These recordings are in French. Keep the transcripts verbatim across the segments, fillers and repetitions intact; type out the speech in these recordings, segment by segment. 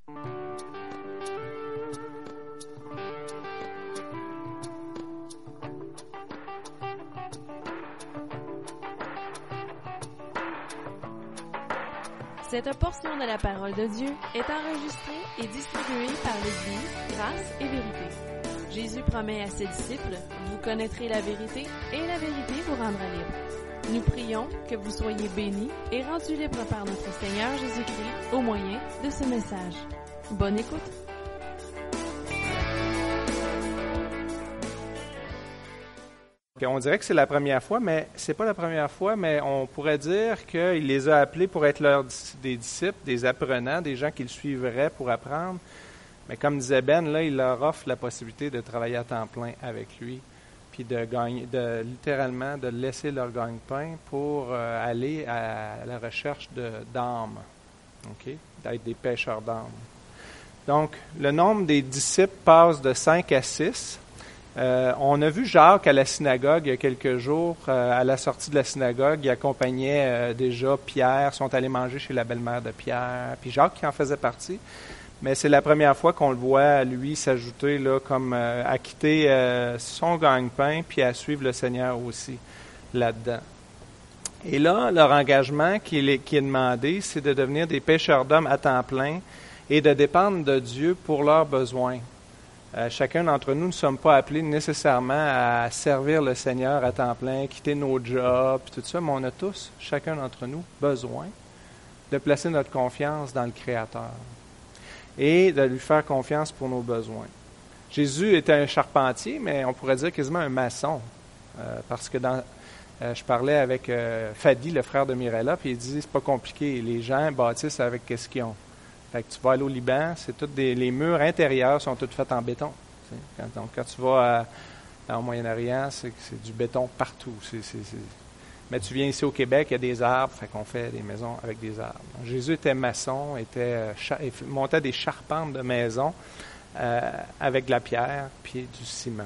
Cette portion de la parole de Dieu est enregistrée et distribuée par l'Église Grâce et Vérité. Jésus promet à ses disciples, vous connaîtrez la vérité et la vérité vous rendra libre. Nous prions que vous soyez bénis et rendus libres par notre Seigneur Jésus-Christ au moyen de ce message. Bonne écoute! On dirait que c'est la première fois, mais c'est pas la première fois, mais on pourrait dire qu'il les a appelés pour être leurs, des disciples, des apprenants, des gens qui le suivraient pour apprendre. Mais comme disait Ben, là, il leur offre la possibilité de travailler à temps plein avec lui, puis de gagner, de littéralement de laisser leur gagne-pain pour euh, aller à la recherche de, d'âmes, ok, d'être des pêcheurs d'âmes. Donc, le nombre des disciples passe de cinq à six. Euh, on a vu Jacques à la synagogue il y a quelques jours. Euh, à la sortie de la synagogue, il accompagnait euh, déjà Pierre. Ils sont allés manger chez la belle-mère de Pierre. Puis Jacques qui en faisait partie. Mais c'est la première fois qu'on le voit, lui, s'ajouter là, comme euh, à quitter euh, son gagne-pain puis à suivre le Seigneur aussi là-dedans. Et là, leur engagement qui est, qui est demandé, c'est de devenir des pêcheurs d'hommes à temps plein et de dépendre de Dieu pour leurs besoins. Euh, chacun d'entre nous ne sommes pas appelés nécessairement à servir le Seigneur à temps plein, quitter nos jobs, tout ça, mais on a tous, chacun d'entre nous, besoin de placer notre confiance dans le Créateur et de lui faire confiance pour nos besoins. Jésus était un charpentier, mais on pourrait dire quasiment un maçon, euh, parce que dans, euh, je parlais avec euh, Fadi, le frère de Mirella, puis il dit, c'est pas compliqué, les gens bâtissent avec qu'est-ce qu'ils ont. Fait que tu vas aller au Liban, c'est toutes des, les murs intérieurs sont tous faits en béton. Quand, donc, quand tu vas à, au Moyen-Orient, c'est, c'est du béton partout. C'est, c'est, c'est. Mais tu viens ici au Québec, il y a des arbres, fait qu'on fait des maisons avec des arbres. Donc, Jésus était maçon, était, montait des charpentes de maisons euh, avec de la pierre puis du ciment.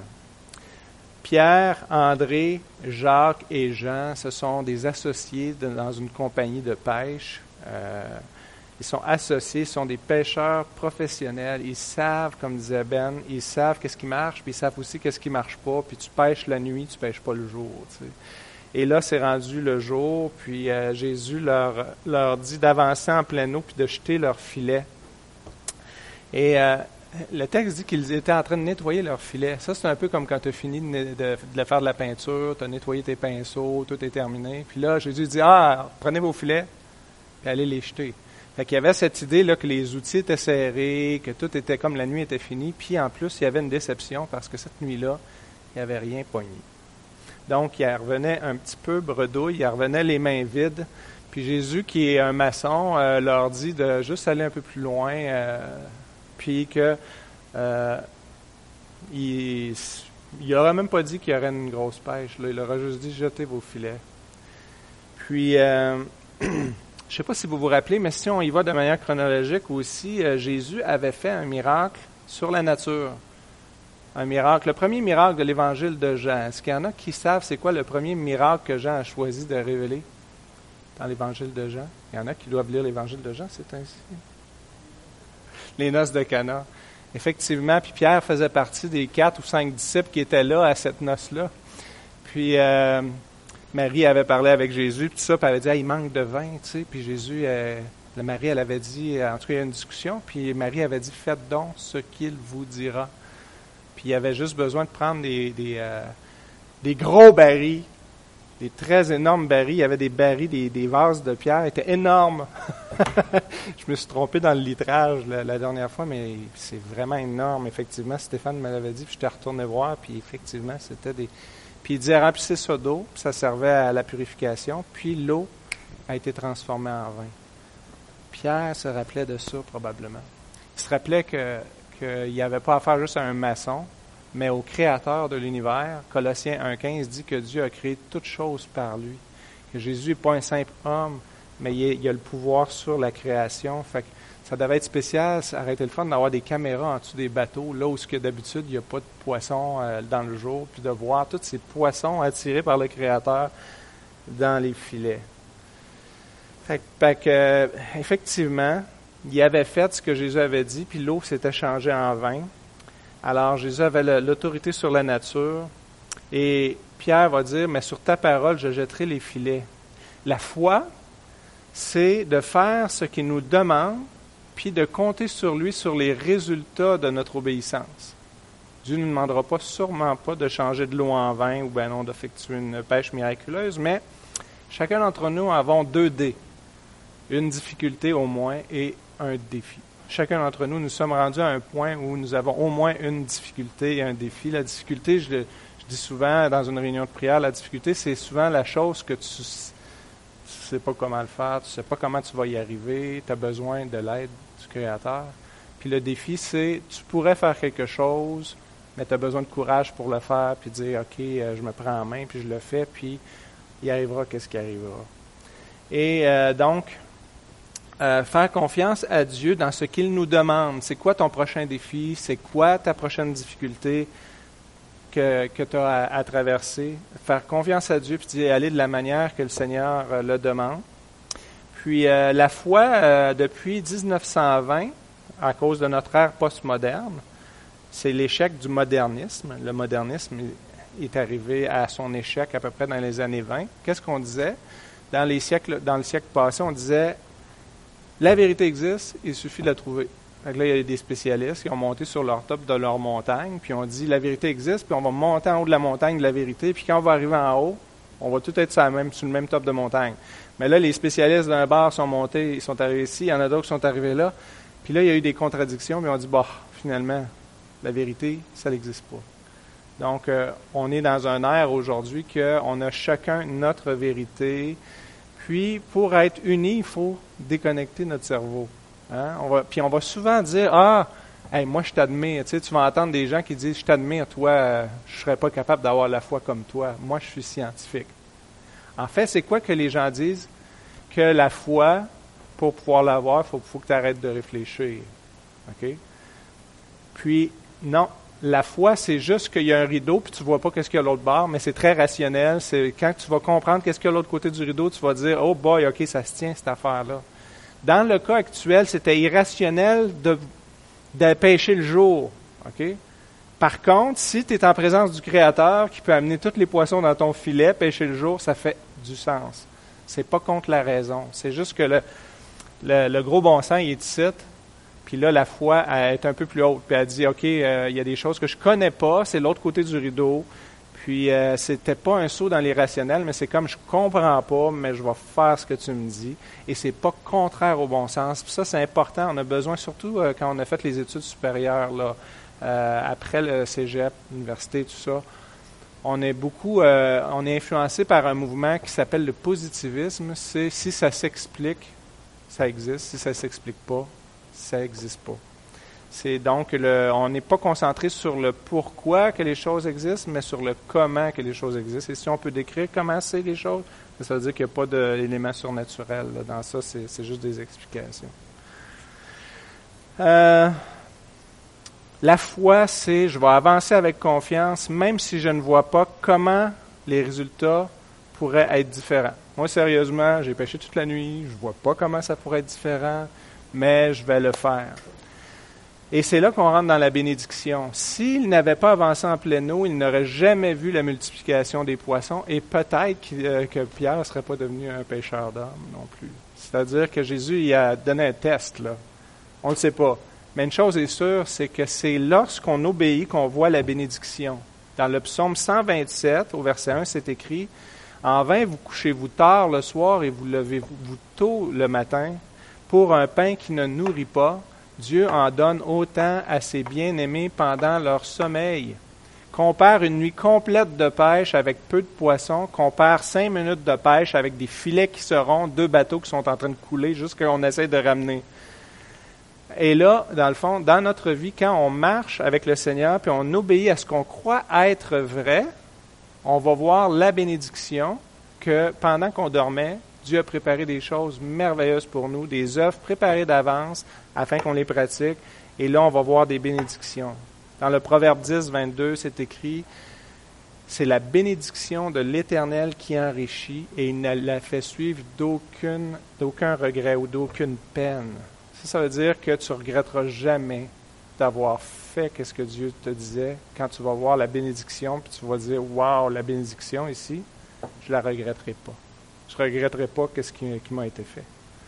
Pierre, André, Jacques et Jean, ce sont des associés de, dans une compagnie de pêche. Euh, Ils sont associés, ils sont des pêcheurs professionnels. Ils savent, comme disait Ben, ils savent qu'est-ce qui marche, puis ils savent aussi qu'est-ce qui marche pas. Puis tu pêches la nuit, tu pêches pas le jour. Tu sais. Et là, c'est rendu le jour, puis euh, Jésus leur, leur dit d'avancer en pleine eau puis de jeter leur filet. Et euh, le texte dit qu'ils étaient en train de nettoyer leur filet. Ça, c'est un peu comme quand tu as fini de, de, de faire de la peinture, tu as nettoyé tes pinceaux, tout est terminé. Puis là, Jésus dit, ah, prenez vos filets, puis allez les jeter. Fait qu'il y avait cette idée là que les outils étaient serrés, que tout était comme la nuit était finie, puis en plus, il y avait une déception parce que cette nuit-là, il n'y avait rien pogné. Donc, il revenait un petit peu bredouille, il revenait les mains vides, puis Jésus, qui est un maçon, euh, leur dit de juste aller un peu plus loin, euh, puis que euh, il n'aura même pas dit qu'il y aurait une grosse pêche, là. Il leur a juste dit, jetez vos filets. Puis... Euh, je ne sais pas si vous vous rappelez, mais si on y va de manière chronologique aussi, euh, Jésus avait fait un miracle sur la nature. Un miracle. Le premier miracle de l'Évangile de Jean. Est-ce qu'il y en a qui savent c'est quoi le premier miracle que Jean a choisi de révéler dans l'Évangile de Jean? Il y en a qui doivent lire l'Évangile de Jean, c'est ainsi. Les noces de Cana. Effectivement, puis Pierre faisait partie des quatre ou cinq disciples qui étaient là à cette noce-là. Puis... Euh, Marie avait parlé avec Jésus, puis tout ça, puis elle avait dit, ah, il manque de vin, tu sais, puis Jésus, euh, la Marie, elle avait dit, en tout cas, il y a une discussion, puis Marie avait dit, faites donc ce qu'il vous dira. Puis il avait juste besoin de prendre des, des, euh, des gros barils, des très énormes barils, il y avait des barils, des, des vases de pierre, étaient énormes. Je me suis trompé dans le litrage la, la dernière fois, mais c'est vraiment énorme, effectivement. Stéphane me l'avait dit, puis j'étais retourné voir, puis effectivement, c'était des... Puis il disait, remplissez ça d'eau, puis ça servait à la purification, puis l'eau a été transformée en vin. Pierre se rappelait de ça, probablement. Il se rappelait que, qu'il n'y avait pas affaire juste à un maçon, mais au Créateur de l'univers. Colossiens un quinze dit que Dieu a créé toutes choses par lui. Que Jésus n'est pas un simple homme, mais il, est, il a le pouvoir sur la création. Fait que ça devait être spécial, ça aurait été le fun d'avoir des caméras en dessous des bateaux, là où que d'habitude, il n'y a pas de poissons euh, dans le jour, puis de voir tous ces poissons attirés par le Créateur dans les filets. Fait, fait que, effectivement, il avait fait ce que Jésus avait dit, puis l'eau s'était changée en vin. Alors Jésus avait le, l'autorité sur la nature. Et Pierre va dire, mais sur ta parole, je jetterai les filets. La foi, c'est de faire ce qu'il nous demande, puis de compter sur lui, sur les résultats de notre obéissance. Dieu ne nous demandera pas, sûrement pas, de changer de l'eau en vin ou ben non, d'effectuer une pêche miraculeuse, mais chacun d'entre nous avons deux dés. Une difficulté au moins et un défi. Chacun d'entre nous, nous sommes rendus à un point où nous avons au moins une difficulté et un défi. La difficulté, je, le, je dis souvent dans une réunion de prière, la difficulté, c'est souvent la chose que tu ne sais pas comment le faire, tu ne sais pas comment tu vas y arriver, tu as besoin de l'aide du Créateur. Puis le défi, c'est, tu pourrais faire quelque chose, mais tu as besoin de courage pour le faire, puis dire, OK, je me prends en main, puis je le fais, puis il arrivera qu'est-ce qui arrivera. Et euh, donc, euh, faire confiance à Dieu dans ce qu'il nous demande. C'est quoi ton prochain défi? C'est quoi ta prochaine difficulté que, que tu as à, à traverser? Faire confiance à Dieu, puis aller de la manière que le Seigneur euh, le demande. Puis euh, la foi, euh, depuis dix-neuf cent vingt, à cause de notre ère postmoderne, c'est l'échec du modernisme. Le modernisme est arrivé à son échec à peu près dans les années vingt. Qu'est-ce qu'on disait? Dans les siècles, dans le siècle passé, on disait la vérité existe, il suffit de la trouver. Donc là, il y a des spécialistes qui ont monté sur leur top de leur montagne, puis on dit la vérité existe, puis on va monter en haut de la montagne de la vérité, puis quand on va arriver en haut, on va tout être sur, la même, sur le même top de montagne. Mais là, les spécialistes d'un bar sont montés, ils sont arrivés ici, il y en a d'autres qui sont arrivés là, puis là, il y a eu des contradictions, mais on dit, bah, finalement, la vérité, ça n'existe pas. Donc, euh, on est dans un ère aujourd'hui qu'on a chacun notre vérité. Puis, pour être unis, il faut déconnecter notre cerveau. Hein? On va, puis, on va souvent dire, ah, hey, moi, je t'admire. Tu sais, tu vas entendre des gens qui disent, je t'admire, toi, euh, je ne serais pas capable d'avoir la foi comme toi. Moi, je suis scientifique. En fait, c'est quoi que les gens disent? Que la foi, pour pouvoir l'avoir, il faut, faut que tu arrêtes de réfléchir. OK? Puis, non. La foi, c'est juste qu'il y a un rideau, puis tu ne vois pas qu'est-ce qu'il y a à l'autre bord, mais c'est très rationnel. C'est quand tu vas comprendre qu'est-ce qu'il y a à l'autre côté du rideau, tu vas dire, oh boy, OK, ça se tient, cette affaire-là. Dans le cas actuel, c'était irrationnel de, de pêcher le jour. OK? Par contre, si tu es en présence du Créateur qui peut amener tous les poissons dans ton filet, pêcher le jour, ça fait du sens. C'est pas contre la raison. C'est juste que le, le, le gros bon sens, il est ici. Puis là, la foi, elle est un peu plus haute. Puis elle dit, OK, euh, il y a des choses que je connais pas, c'est l'autre côté du rideau. Puis euh, c'était pas un saut dans l'irrationnel, mais c'est comme je comprends pas, mais je vais faire ce que tu me dis. Et c'est pas contraire au bon sens. Puis ça, c'est important. On a besoin, surtout euh, quand on a fait les études supérieures, là, euh, après le cégep, l'université, tout ça, on est beaucoup, euh, on est influencé par un mouvement qui s'appelle le positivisme. C'est si ça s'explique, ça existe. Si ça s'explique pas, ça n'existe pas. C'est donc, le, on n'est pas concentré sur le pourquoi que les choses existent, mais sur le comment que les choses existent. Et si on peut décrire comment c'est les choses, ça veut dire qu'il n'y a pas d'élément surnaturel là. Dans ça, c'est, c'est juste des explications. Euh, la foi, c'est je vais avancer avec confiance, même si je ne vois pas comment les résultats pourraient être différents. Moi, sérieusement, j'ai pêché toute la nuit, je ne vois pas comment ça pourrait être différent, mais je vais le faire. Et c'est là qu'on rentre dans la bénédiction. S'il n'avait pas avancé en pleine eau, il n'aurait jamais vu la multiplication des poissons et peut-être que, que Pierre ne serait pas devenu un pêcheur d'hommes non plus. C'est-à-dire que Jésus il a donné un test, là. On ne le sait pas. Mais une chose est sûre, c'est que c'est lorsqu'on obéit qu'on voit la bénédiction. Dans le psaume cent vingt-sept, au verset un, c'est écrit « En vain vous couchez-vous tard le soir et vous levez-vous tôt le matin pour un pain qui ne nourrit pas. » Dieu en donne autant à ses bien-aimés pendant leur sommeil. Compare une nuit complète de pêche avec peu de poissons, compare cinq minutes de pêche avec des filets qui seront, deux bateaux qui sont en train de couler jusqu'à ce qu'on essaie de ramener. Et là, dans le fond, dans notre vie, quand on marche avec le Seigneur puis on obéit à ce qu'on croit être vrai, on va voir la bénédiction que pendant qu'on dormait, Dieu a préparé des choses merveilleuses pour nous, des œuvres préparées d'avance afin qu'on les pratique. Et là, on va voir des bénédictions. Dans le Proverbe dix, vingt-deux, c'est écrit « C'est la bénédiction de l'Éternel qui enrichit et il ne la fait suivre d'aucune, d'aucun regret ou d'aucune peine. » Ça, ça veut dire que tu ne regretteras jamais d'avoir fait ce que Dieu te disait. Quand tu vas voir la bénédiction, puis tu vas dire « Wow, la bénédiction ici, je ne la regretterai pas. Je ne regretterai pas ce qui, qui m'a été fait. »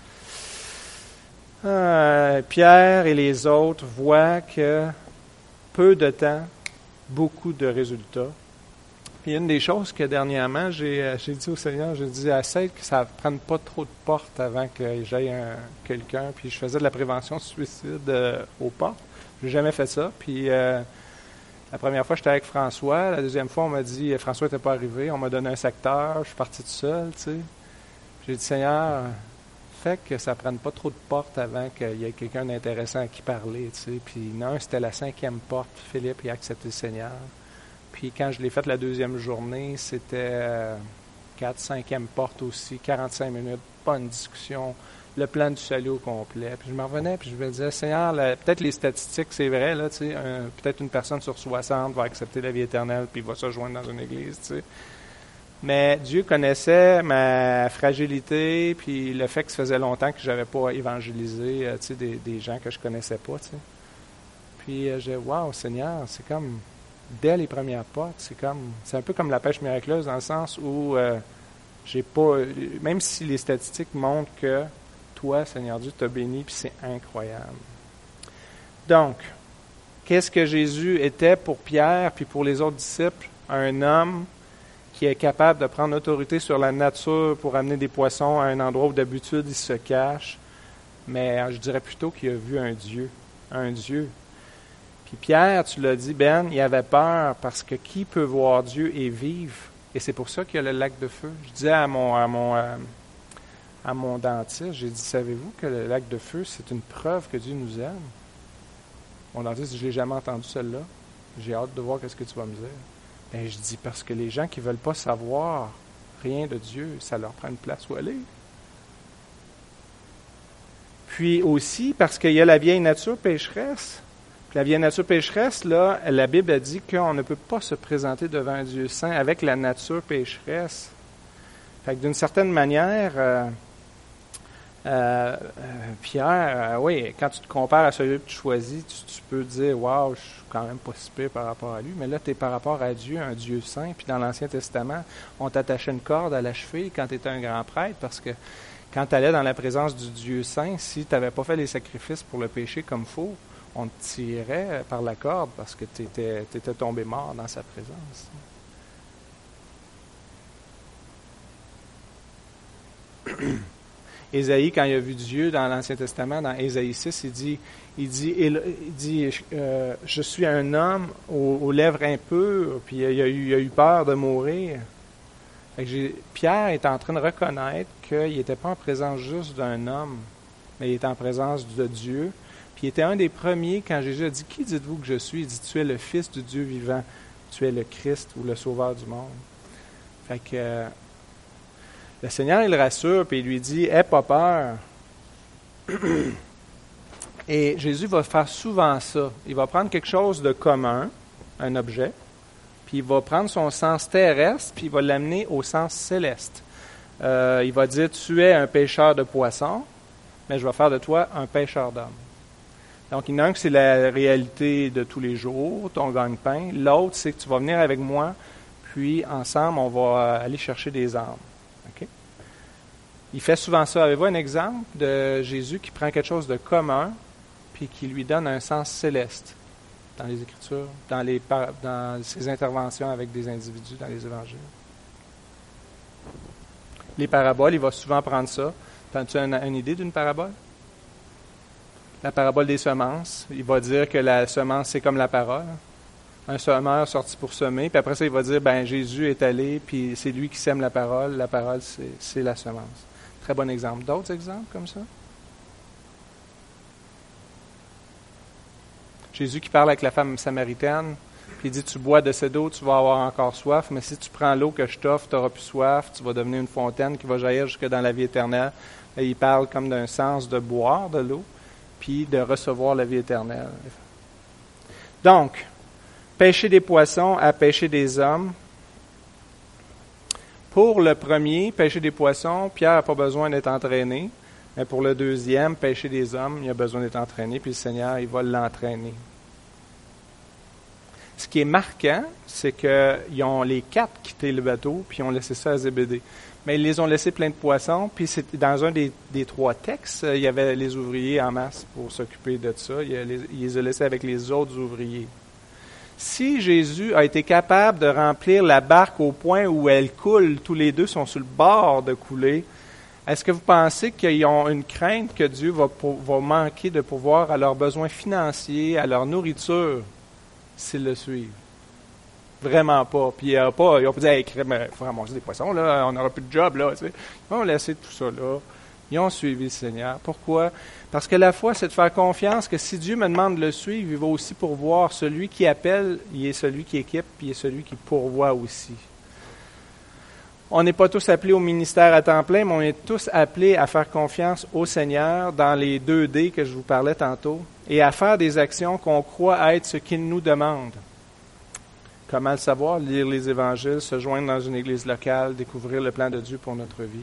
Euh, Pierre et les autres voient que peu de temps, beaucoup de résultats. Puis une des choses que dernièrement, j'ai, j'ai dit au Seigneur, j'ai dit essaie que ça ne prenne pas trop de portes avant que j'aille un, quelqu'un. Puis je faisais de la prévention suicide euh, aux portes. Je n'ai jamais fait ça. Puis euh, la première fois, j'étais avec François. La deuxième fois, on m'a dit François n'était pas arrivé. On m'a donné un secteur. Je suis parti tout seul, tu sais. J'ai dit Seigneur, fait que ça ne prenne pas trop de portes avant qu'il y ait quelqu'un d'intéressant à qui parler, tu sais. Puis non, c'était la cinquième porte. Philippe il a accepté le Seigneur. Puis quand je l'ai faite la deuxième journée, c'était euh, quatre, cinquième porte aussi, quarante-cinq minutes, pas une discussion, le plan du salut au complet. Puis je m'en revenais, puis je me disais, Seigneur, la, peut-être les statistiques, c'est vrai, là, tu sais, un, peut-être une personne sur soixante va accepter la vie éternelle, puis va se joindre dans une église, tu sais. Mais Dieu connaissait ma fragilité, puis le fait que ça faisait longtemps que je n'avais pas évangélisé, euh, tu sais, des, des gens que je connaissais pas, tu sais. Puis euh, j'ai dit, wow, Seigneur, c'est comme... Dès les premières portes, c'est comme c'est un peu comme la pêche miraculeuse dans le sens où euh, j'ai pas, même si les statistiques montrent que toi, Seigneur Dieu, t'as béni, puis c'est incroyable. Donc, qu'est-ce que Jésus était pour Pierre puis pour les autres disciples? Un homme qui est capable de prendre autorité sur la nature pour amener des poissons à un endroit où d'habitude il se cache, mais je dirais plutôt qu'il a vu un Dieu, un Dieu. Puis Pierre, tu l'as dit, Ben, il avait peur parce que qui peut voir Dieu et vivre? Et c'est pour ça qu'il y a le lac de feu. Je disais à mon, à mon, à mon dentiste, j'ai dit, savez-vous que le lac de feu, c'est une preuve que Dieu nous aime? Mon dentiste dit, je ne l'ai jamais entendu celle-là. J'ai hâte de voir ce que tu vas me dire. Ben, je dis, parce que les gens qui ne veulent pas savoir rien de Dieu, ça leur prend une place où aller. Puis aussi, parce qu'il y a la vieille nature pécheresse. Puis la vieille nature pécheresse, là, la Bible a dit qu'on ne peut pas se présenter devant un Dieu saint avec la nature pécheresse. Fait que d'une certaine manière, euh, euh, Pierre, euh, oui, quand tu te compares à celui que tu choisis, tu, tu peux dire, waouh, je suis quand même pas si pire par rapport à lui. Mais là, tu es par rapport à Dieu, un Dieu saint. Puis dans l'Ancien Testament, on t'attachait une corde à la cheville quand tu étais un grand prêtre parce que quand tu allais dans la présence du Dieu saint, si tu n'avais pas fait les sacrifices pour le péché comme il faut, on te tirait par la corde parce que tu étais, tu étais tombé mort dans sa présence. Ésaïe, quand il a vu Dieu dans l'Ancien Testament, dans Ésaïe six, il dit, il dit, il dit euh, je suis un homme aux, aux lèvres impures, puis il a, eu, il a eu peur de mourir. Fait que j'ai, Pierre est en train de reconnaître qu'il n'était pas en présence juste d'un homme, mais il était en présence de Dieu. Puis il était un des premiers, quand Jésus a dit « Qui dites-vous que je suis? » Il dit « Tu es le Fils du Dieu vivant. Tu es le Christ ou le Sauveur du monde. » Fait que euh, le Seigneur, il le rassure, puis il lui dit « Aie pas peur. » Et Jésus va faire souvent ça. Il va prendre quelque chose de commun, un objet, puis il va prendre son sens terrestre, puis il va l'amener au sens céleste. Euh, il va dire « Tu es un pêcheur de poissons, mais je vais faire de toi un pêcheur d'hommes. » Donc, il y en a un que c'est la réalité de tous les jours, ton gagne-pain. L'autre, c'est que tu vas venir avec moi, puis ensemble, on va aller chercher des âmes. Okay? Il fait souvent ça. Avez-vous un exemple de Jésus qui prend quelque chose de commun, puis qui lui donne un sens céleste dans les Écritures, dans, les, dans ses interventions avec des individus dans les Évangiles? Les paraboles, il va souvent prendre ça. As-tu une, une idée d'une parabole? La parabole des semences, il va dire que la semence, c'est comme la parole. Un semeur sorti pour semer, puis après ça, il va dire, ben Jésus est allé, puis c'est lui qui sème la parole. La parole, c'est, c'est la semence. Très bon exemple. D'autres exemples comme ça? Jésus qui parle avec la femme samaritaine, puis il dit, tu bois de cette eau, tu vas avoir encore soif, mais si tu prends l'eau que je t'offre, tu n'auras plus soif, tu vas devenir une fontaine qui va jaillir jusque dans la vie éternelle. Et il parle comme d'un sens de boire de l'eau, puis de recevoir la vie éternelle. Donc, pêcher des poissons à pêcher des hommes. Pour le premier, pêcher des poissons, Pierre n'a pas besoin d'être entraîné. Mais pour le deuxième, pêcher des hommes, il a besoin d'être entraîné, puis le Seigneur, il va l'entraîner. Ce qui est marquant, c'est qu'ils ont les quatre quitté le bateau, puis ils ont laissé ça à Zébédée. Mais ils les ont laissés plein de poissons, puis c'est, dans un des, des trois textes, il y avait les ouvriers en masse pour s'occuper de ça. Il les, il les a laissés avec les autres ouvriers. Si Jésus a été capable de remplir la barque au point où elle coule, tous les deux sont sur le bord de couler, est-ce que vous pensez qu'ils ont une crainte que Dieu va, va manquer de pourvoir à leurs besoins financiers, à leur nourriture, s'ils le suivent? Vraiment pas. Puis ils n'ont pas, ils ont pas dit, hey, il faut ramasser des poissons, là, on n'aura plus de job, là. Tu sais. Ils ont laissé tout ça là. Ils ont suivi le Seigneur. Pourquoi? Parce que la foi, c'est de faire confiance que si Dieu me demande de le suivre, il va aussi pourvoir. Celui qui appelle, il est celui qui équipe, puis il est celui qui pourvoit aussi. On n'est pas tous appelés au ministère à temps plein, mais on est tous appelés à faire confiance au Seigneur dans les deux D que je vous parlais tantôt, et à faire des actions qu'on croit être ce qu'il nous demande. Comment le savoir? Lire les évangiles, se joindre dans une église locale, découvrir le plan de Dieu pour notre vie.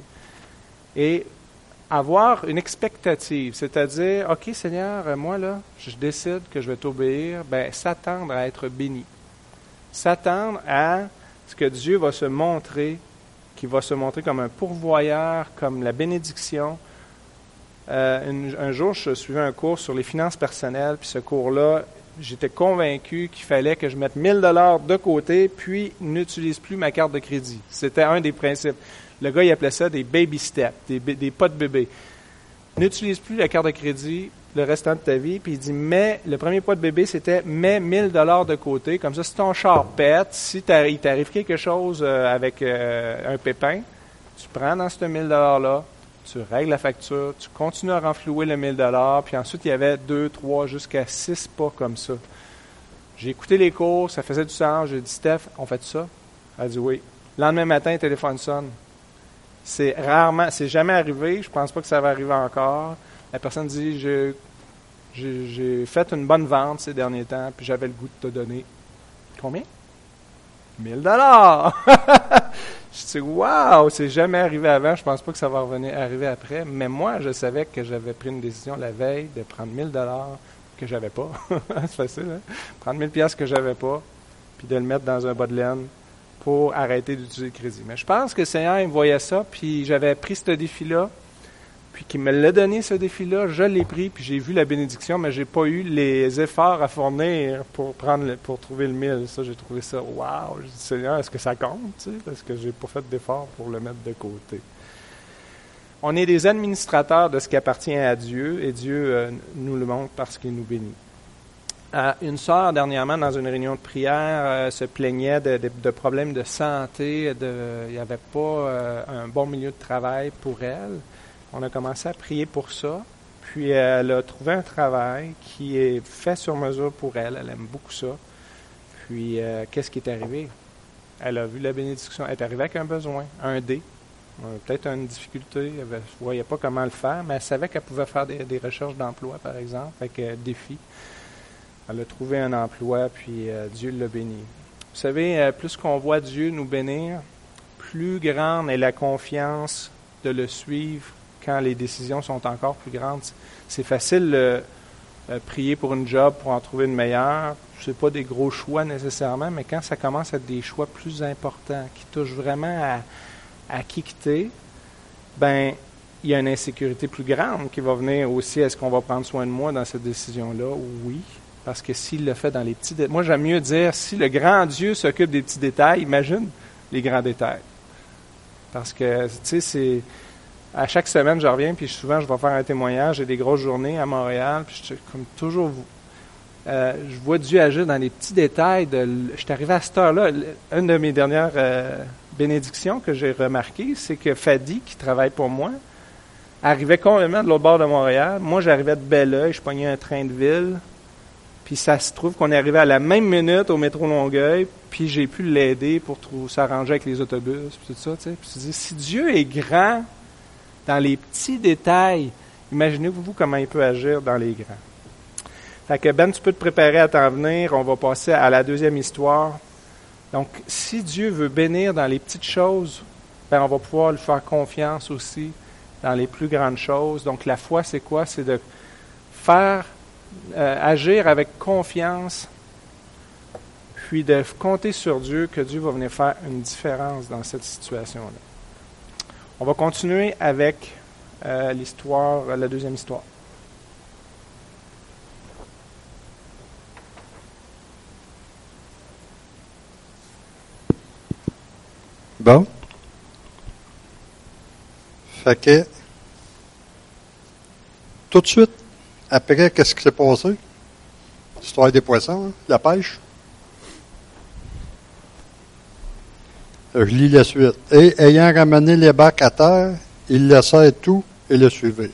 Et avoir une expectative, c'est-à-dire, OK, Seigneur, moi, là, je décide que je vais t'obéir, bien, s'attendre à être béni. S'attendre à ce que Dieu va se montrer, qu'il va se montrer comme un pourvoyeur, comme la bénédiction. Euh, une, un jour, je suivais un cours sur les finances personnelles, puis ce cours-là, j'étais convaincu qu'il fallait que je mette mille dollars de côté, puis n'utilise plus ma carte de crédit. C'était un des principes. Le gars, il appelait ça des baby steps, des, des pas de bébé. N'utilise plus la carte de crédit le restant de ta vie, puis il dit, mais, le premier pas de bébé, c'était, mets mille dollars de côté, comme ça, si ton char pète, si il t'arrive quelque chose euh, avec euh, un pépin, tu prends dans ce mille dollars-là, tu règles la facture, tu continues à renflouer le mille dollars, puis ensuite, il y avait deux, trois, jusqu'à six pas comme ça. J'ai écouté les cours, ça faisait du sens, j'ai dit, Steph, on fait ça? Elle a dit oui. Le lendemain matin, le téléphone sonne. C'est rarement, c'est jamais arrivé, je pense pas que ça va arriver encore. La personne dit, je, j'ai, j'ai fait une bonne vente ces derniers temps, puis j'avais le goût de te donner. Combien? mille dollars! Je dis, wow, c'est jamais arrivé avant, je pense pas que ça va revenir arriver après. Mais moi, je savais que j'avais pris une décision la veille de prendre mille dollars que j'avais pas. C'est facile, hein? Prendre mille piastres que j'avais pas, puis de le mettre dans un bas de laine pour arrêter d'utiliser le crédit. Mais je pense que le Seigneur, il me voyait ça, puis j'avais pris ce défi-là, puis qu'il me l'a donné, ce défi-là, je l'ai pris, puis j'ai vu la bénédiction, mais j'ai pas eu les efforts à fournir pour prendre le, pour trouver le mille. Ça, j'ai trouvé ça, wow! J'ai dit, Seigneur, est-ce que ça compte, tu sais, parce que j'ai pas fait d'effort pour le mettre de côté. On est des administrateurs de ce qui appartient à Dieu, et Dieu euh, nous le montre parce qu'il nous bénit. Euh, une sœur, dernièrement, dans une réunion de prière, euh, se plaignait de, de, de problèmes de santé, de, il n'y avait pas euh, un bon milieu de travail pour elle. On a commencé à prier pour ça, puis elle a trouvé un travail qui est fait sur mesure pour elle. Elle aime beaucoup ça. Puis, euh, qu'est-ce qui est arrivé? Elle a vu la bénédiction. Elle est arrivée avec un besoin, un dé, euh, peut-être une difficulté. Elle ne voyait pas comment le faire, mais elle savait qu'elle pouvait faire des, des recherches d'emploi, par exemple, avec euh, défi. Elle a trouvé un emploi, puis euh, Dieu l'a béni. Vous savez, euh, plus qu'on voit Dieu nous bénir, plus grande est la confiance de le suivre quand les décisions sont encore plus grandes. C'est facile de euh, euh, prier pour une job, pour en trouver une meilleure. Ce n'est pas des gros choix nécessairement, mais quand ça commence à être des choix plus importants, qui touchent vraiment à, à quitter, ben il y a une insécurité plus grande qui va venir aussi. Est-ce qu'on va prendre soin de moi dans cette décision-là? Oui. Parce que s'il le fait dans les petits détails, moi j'aime mieux dire, si le grand Dieu s'occupe des petits détails, imagine les grands détails. Parce que, tu sais, c'est... À chaque semaine, je reviens, puis souvent, je vais faire un témoignage. J'ai des grosses journées à Montréal, puis je, comme toujours, euh, je vois Dieu agir dans les petits détails. De, je suis arrivé à cette heure-là. Une de mes dernières euh, bénédictions que j'ai remarquées, c'est que Fadi, qui travaille pour moi, arrivait complètement de l'autre bord de Montréal. Moi, j'arrivais de Belleuil, je pognais un train de ville, puis ça se trouve qu'on est arrivé à la même minute au métro Longueuil, puis j'ai pu l'aider pour trouver, s'arranger avec les autobus, puis tout ça, tu sais. Puis tu dis, si Dieu est grand dans les petits détails, imaginez-vous comment il peut agir dans les grands. Fait que Ben, tu peux te préparer à t'en venir. On va passer à la deuxième histoire. Donc, si Dieu veut bénir dans les petites choses, ben on va pouvoir lui faire confiance aussi dans les plus grandes choses. Donc la foi, c'est quoi? C'est de faire, euh, agir avec confiance, puis de compter sur Dieu, que Dieu va venir faire une différence dans cette situation-là. On va continuer avec euh, l'histoire, la deuxième histoire. Bon. Fait que, tout de suite, après, qu'est-ce qui s'est passé? L'histoire des poissons, hein? La pêche. Je lis la suite. Et ayant ramené les bacs à terre, ils laissèrent tout et le suivirent.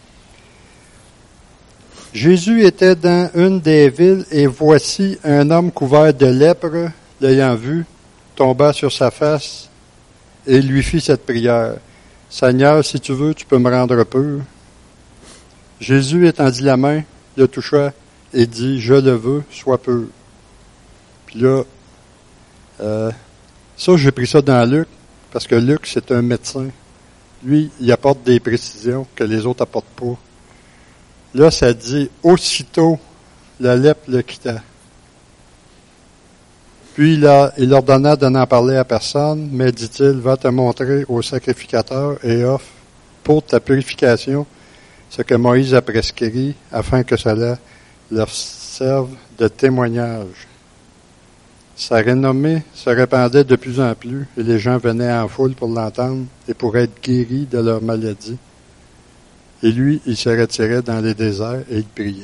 Jésus était dans une des villes, et voici un homme couvert de lèpre, l'ayant vu, tomba sur sa face, et lui fit cette prière. « Seigneur, si tu veux, tu peux me rendre pur. » Jésus étendit la main, le toucha, et dit, « Je le veux, sois pur. » Puis là, euh, ça, j'ai pris ça dans Luc, parce que Luc, c'est un médecin. Lui, il apporte des précisions que les autres n'apportent pas. Là, ça dit, aussitôt, la lèpre le quitta. Puis il, a, il ordonna de n'en parler à personne, mais dit-il, va te montrer au sacrificateur et offre pour ta purification ce que Moïse a prescrit, afin que cela leur serve de témoignage. Sa renommée se répandait de plus en plus, et les gens venaient en foule pour l'entendre et pour être guéris de leur maladie. Et lui, il se retirait dans les déserts et il priait.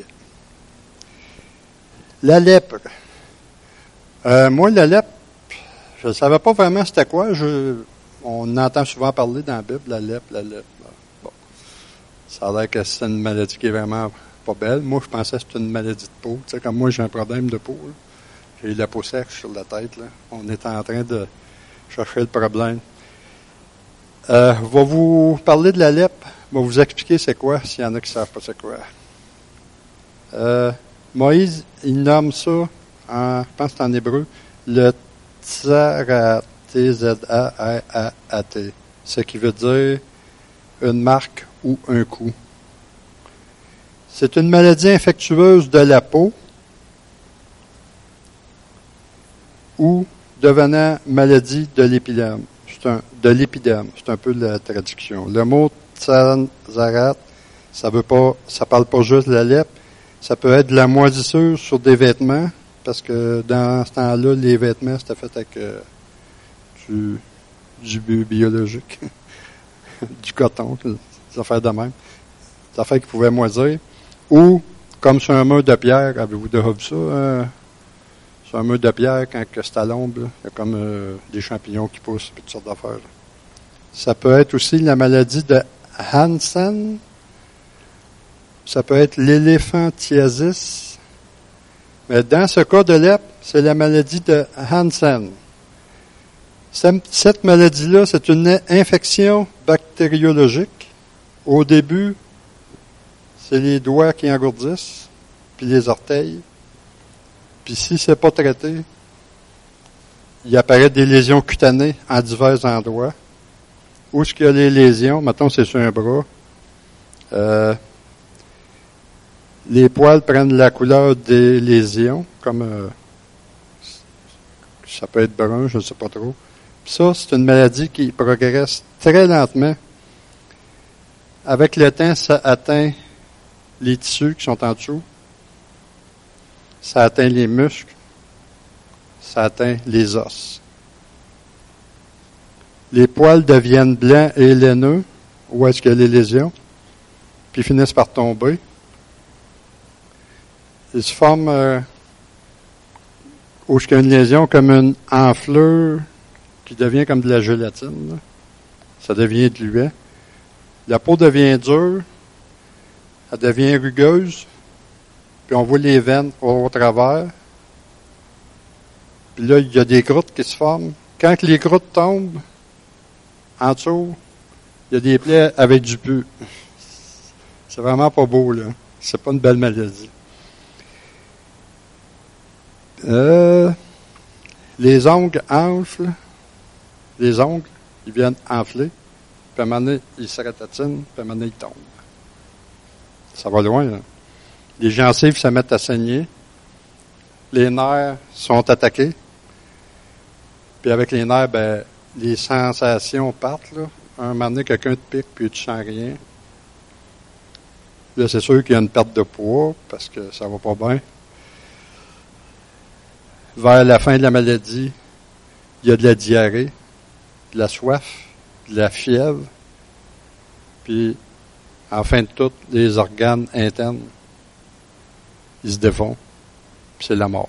La lèpre. Euh, moi, la lèpre, je ne savais pas vraiment c'était quoi. Je, on entend souvent parler dans la Bible, la lèpre, la lèpre. Bon. Ça a l'air que c'est une maladie qui est vraiment pas belle. Moi, je pensais que c'était une maladie de peau. Tu sais, comme moi, j'ai un problème de peau. Là. J'ai la peau sèche sur la tête. Là. On est en train de chercher le problème. Euh, je vais vous parler de la lèpre. Je vais vous expliquer c'est quoi, s'il y en a qui ne savent pas c'est quoi. Euh, Moïse, il nomme ça, en, je pense que c'est en hébreu, le Tzarat, T Z A R A A T, ce qui veut dire une marque ou un coup. C'est une maladie infectieuse de la peau ou devenant maladie de l'épidème. C'est un, de l'épidème, c'est un peu la traduction. Le mot Tzarat, ça veut pas, ça parle pas juste de la lèpre, ça peut être de la moisissure sur des vêtements, parce que dans ce temps-là, les vêtements, c'était fait avec euh, du, du biologique, du coton, des affaires de même, des affaires qui pouvaient moisir, ou, comme sur un mur de pierre, avez-vous déjà vu ça, hein? Sur un mur de pierre, quand c'est à l'ombre, il y a comme euh, des champignons qui poussent, toutes sortes d'affaires. Là. Ça peut être aussi la maladie de Hansen. Ça peut être l'éléphantiasis. Mais dans ce cas de lèpre, c'est la maladie de Hansen. Cette maladie-là, c'est une infection bactériologique. Au début, c'est les doigts qui engourdissent, puis les orteils. Puis si c'est pas traité, il apparaît des lésions cutanées en divers endroits. Où est-ce qu'il y a les lésions? Mettons, c'est sur un bras. Euh, les poils prennent la couleur des lésions, comme euh, ça peut être brun, je ne sais pas trop. Puis ça, c'est une maladie qui progresse très lentement. Avec le temps, ça atteint les tissus qui sont en dessous. Ça atteint les muscles. Ça atteint les os. Les poils deviennent blancs et laineux, où est-ce qu'il y a les lésions, puis finissent par tomber. Ils se forment euh, où est-ce qu'il y a une lésion comme une enflure qui devient comme de la gélatine. Là. Ça devient gluant. La peau devient dure, elle devient rugueuse, puis on voit les veines au, au travers. Puis là, il y a des croûtes qui se forment. Quand les croûtes tombent, en dessous, il y a des plaies avec du pu. C'est vraiment pas beau, là. C'est pas une belle maladie. Euh, les ongles enflent. Les ongles, ils viennent enfler. puis à un moment donné, il se ratatine, puis à un moment donné, il tombe. Ça va loin, là. Les gencives se mettent à saigner. Les nerfs sont attaqués. Puis avec les nerfs, ben, les sensations partent, là. À un moment donné, quelqu'un te pique, puis tu sens rien. Là, c'est sûr qu'il y a une perte de poids, parce que ça va pas bien. Vers la fin de la maladie, il y a de la diarrhée, de la soif, de la fièvre, puis en fin de tout, les organes internes, ils se défont, puis c'est la mort.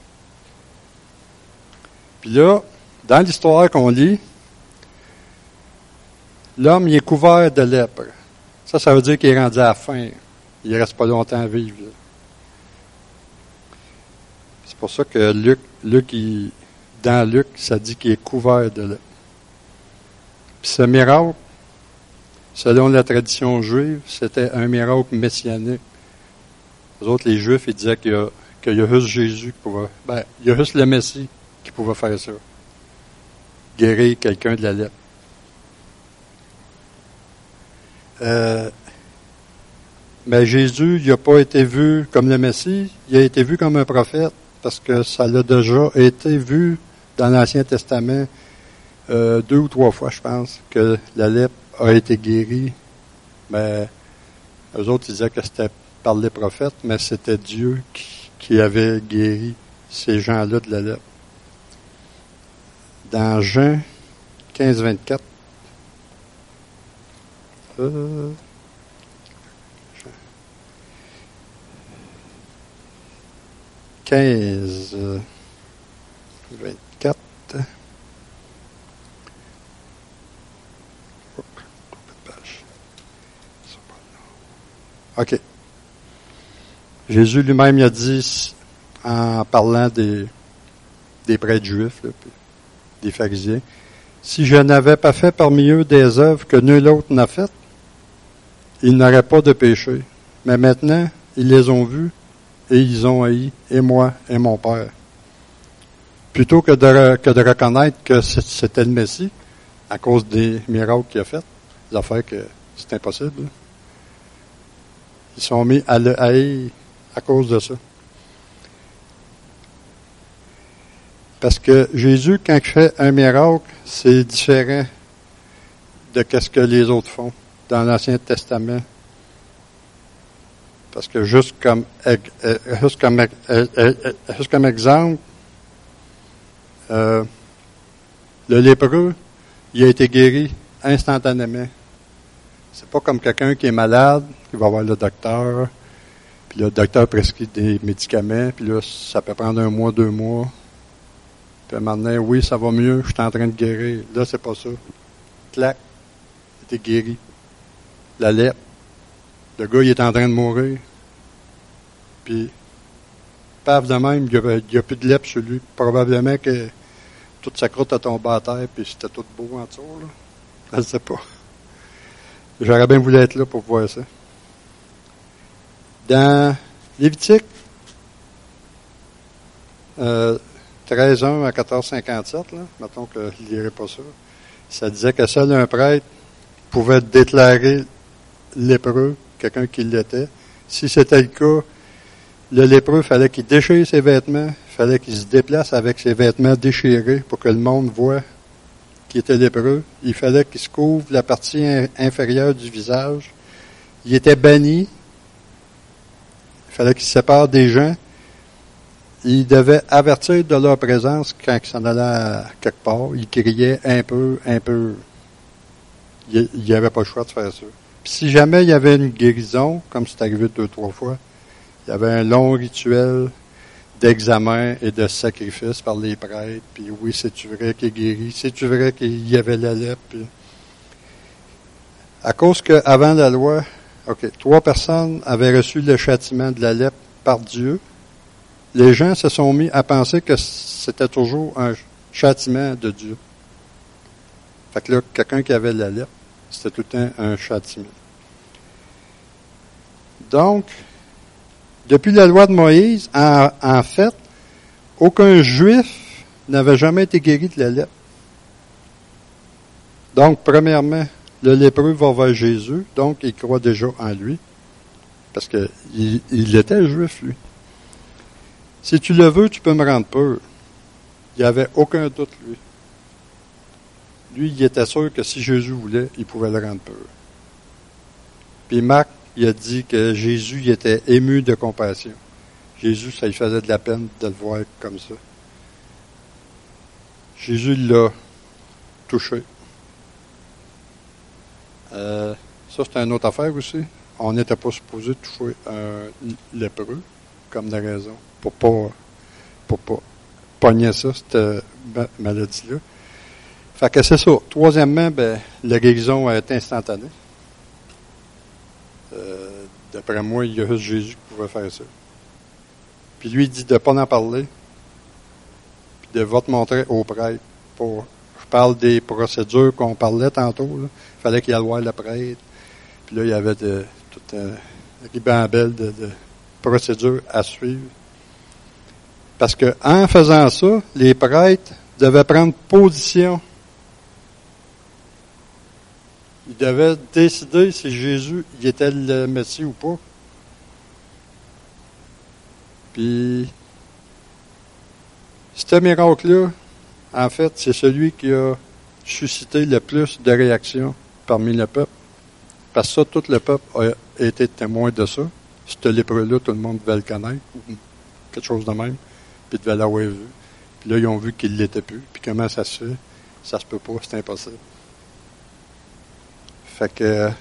Puis là, dans l'histoire qu'on lit, l'homme, il est couvert de lèpre. Ça, ça veut dire qu'il est rendu à la fin. Il ne reste pas longtemps à vivre. Là. C'est pour ça que Luc, Luc il, dans Luc, ça dit qu'il est couvert de lèpre. Puis ce miracle, selon la tradition juive, c'était un miracle messianique. Les autres, les Juifs, ils disaient qu'il y a, qu'il y a juste Jésus qui pouvait... Ben, il y a juste le Messie qui pouvait faire ça. Guérir quelqu'un de la lèpre. Euh, mais Jésus, il n'a pas été vu comme le Messie, il a été vu comme un prophète, parce que ça l'a déjà été vu dans l'Ancien Testament euh, deux ou trois fois, je pense, que la lèpre a été guérie. Mais eux autres, ils disaient que c'était par les prophètes, mais c'était Dieu qui, qui avait guéri ces gens-là de la lèpre. Dans Jean quinze vingt-quatre, euh, quinze vingt-quatre, OK. Jésus lui-même il a dit, en parlant des, des prêtres juifs, là, puis des pharisiens, « Si je n'avais pas fait parmi eux des œuvres que nul autre n'a faites, ils n'auraient pas de péché. Mais maintenant, ils les ont vus et ils ont haï, et moi et mon Père. » Plutôt que de, que de reconnaître que c'était le Messie, à cause des miracles qu'il a fait, des affaires que c'est impossible, ils sont mis à le haïr à cause de ça. Parce que Jésus, quand il fait un miracle, c'est différent de ce que les autres font dans l'Ancien Testament. Parce que juste comme, juste comme, juste comme exemple, euh, le lépreux, il a été guéri instantanément. C'est pas comme quelqu'un qui est malade, qui va voir le docteur, puis le docteur prescrit des médicaments, puis là, ça peut prendre un mois, deux mois. Puis à un moment donné, oui, ça va mieux, je suis en train de guérir. Là, c'est pas ça. Clac, il était guéri. La lèpre. Le gars, il est en train de mourir. Puis, paf de même, il n'y a, a plus de lèpre sur lui. Probablement que toute sa croûte a tombé à terre, puis c'était tout beau en dessous, là. Je ne sais pas. J'aurais bien voulu être là pour voir ça. Dans Lévitique, euh, treize un à quatorze cinquante-sept, là, mettons que je ne lirai pas ça, ça disait que seul un prêtre pouvait déclarer lépreux, quelqu'un qui l'était. Si c'était le cas, le lépreux, fallait qu'il déchire ses vêtements, fallait qu'il se déplace avec ses vêtements déchirés pour que le monde voie qu'il était lépreux. Il fallait qu'il se couvre la partie inférieure du visage. Il était banni. Il fallait qu'il se sépare des gens. Il devait avertir de leur présence quand il s'en allait à quelque part. Il criait un peu, un peu. Il n'y avait pas le choix de faire ça. Puis si jamais il y avait une guérison, comme c'est arrivé deux, trois fois, il y avait un long rituel d'examen et de sacrifice par les prêtres. Puis oui, c'est-tu vrai qu'il est guéri? C'est-tu vrai qu'il y avait la lèpre? Puis, à cause qu'avant la loi, ok, trois personnes avaient reçu le châtiment de la lèpre par Dieu, les gens se sont mis à penser que c'était toujours un châtiment de Dieu. Fait que là, quelqu'un qui avait la lèpre, c'était tout le temps un châtiment. Donc, depuis la loi de Moïse, en, en fait, aucun juif n'avait jamais été guéri de la lèpre. Donc, premièrement, le lépreux va vers Jésus, donc il croit déjà en lui, parce que il, il était juif, lui. Si tu le veux, tu peux me rendre pur. Il n'y avait aucun doute, lui. Lui, il était sûr que si Jésus voulait, il pouvait le rendre pur. Puis Marc, il a dit que Jésus il était ému de compassion. Jésus, ça lui faisait de la peine de le voir comme ça. Jésus l'a touché. Euh, ça, c'est une autre affaire aussi. On n'était pas supposé toucher un lépreux, comme de raison, pour pas, pour pas pogner ça, cette maladie-là. Fait que c'est ça. Troisièmement, ben, la guérison est instantanée. Euh, d'après moi, il y a juste Jésus qui pouvait faire ça. Puis lui, il dit de ne pas en parler, puis de va te montrer au prêtre. Pour, je parle des procédures qu'on parlait tantôt. Là. Il fallait qu'il aille voir le prêtre. Puis là, il y avait de, toute une ribambelle de, de procédures à suivre. Parce que en faisant ça, les prêtres devaient prendre position. Ils devaient décider si Jésus il était le Messie ou pas. Puis, ce miracle-là, en fait, c'est celui qui a suscité le plus de réactions parmi le peuple. Parce que ça, tout le peuple a été témoin de ça. Ce lépreux-là, tout le monde devait le connaître, ou quelque chose de même, puis devait l'avoir vu. Puis là, ils ont vu qu'il ne l'était plus. Puis comment ça se fait? Ça se peut pas, c'est impossible. Fait que,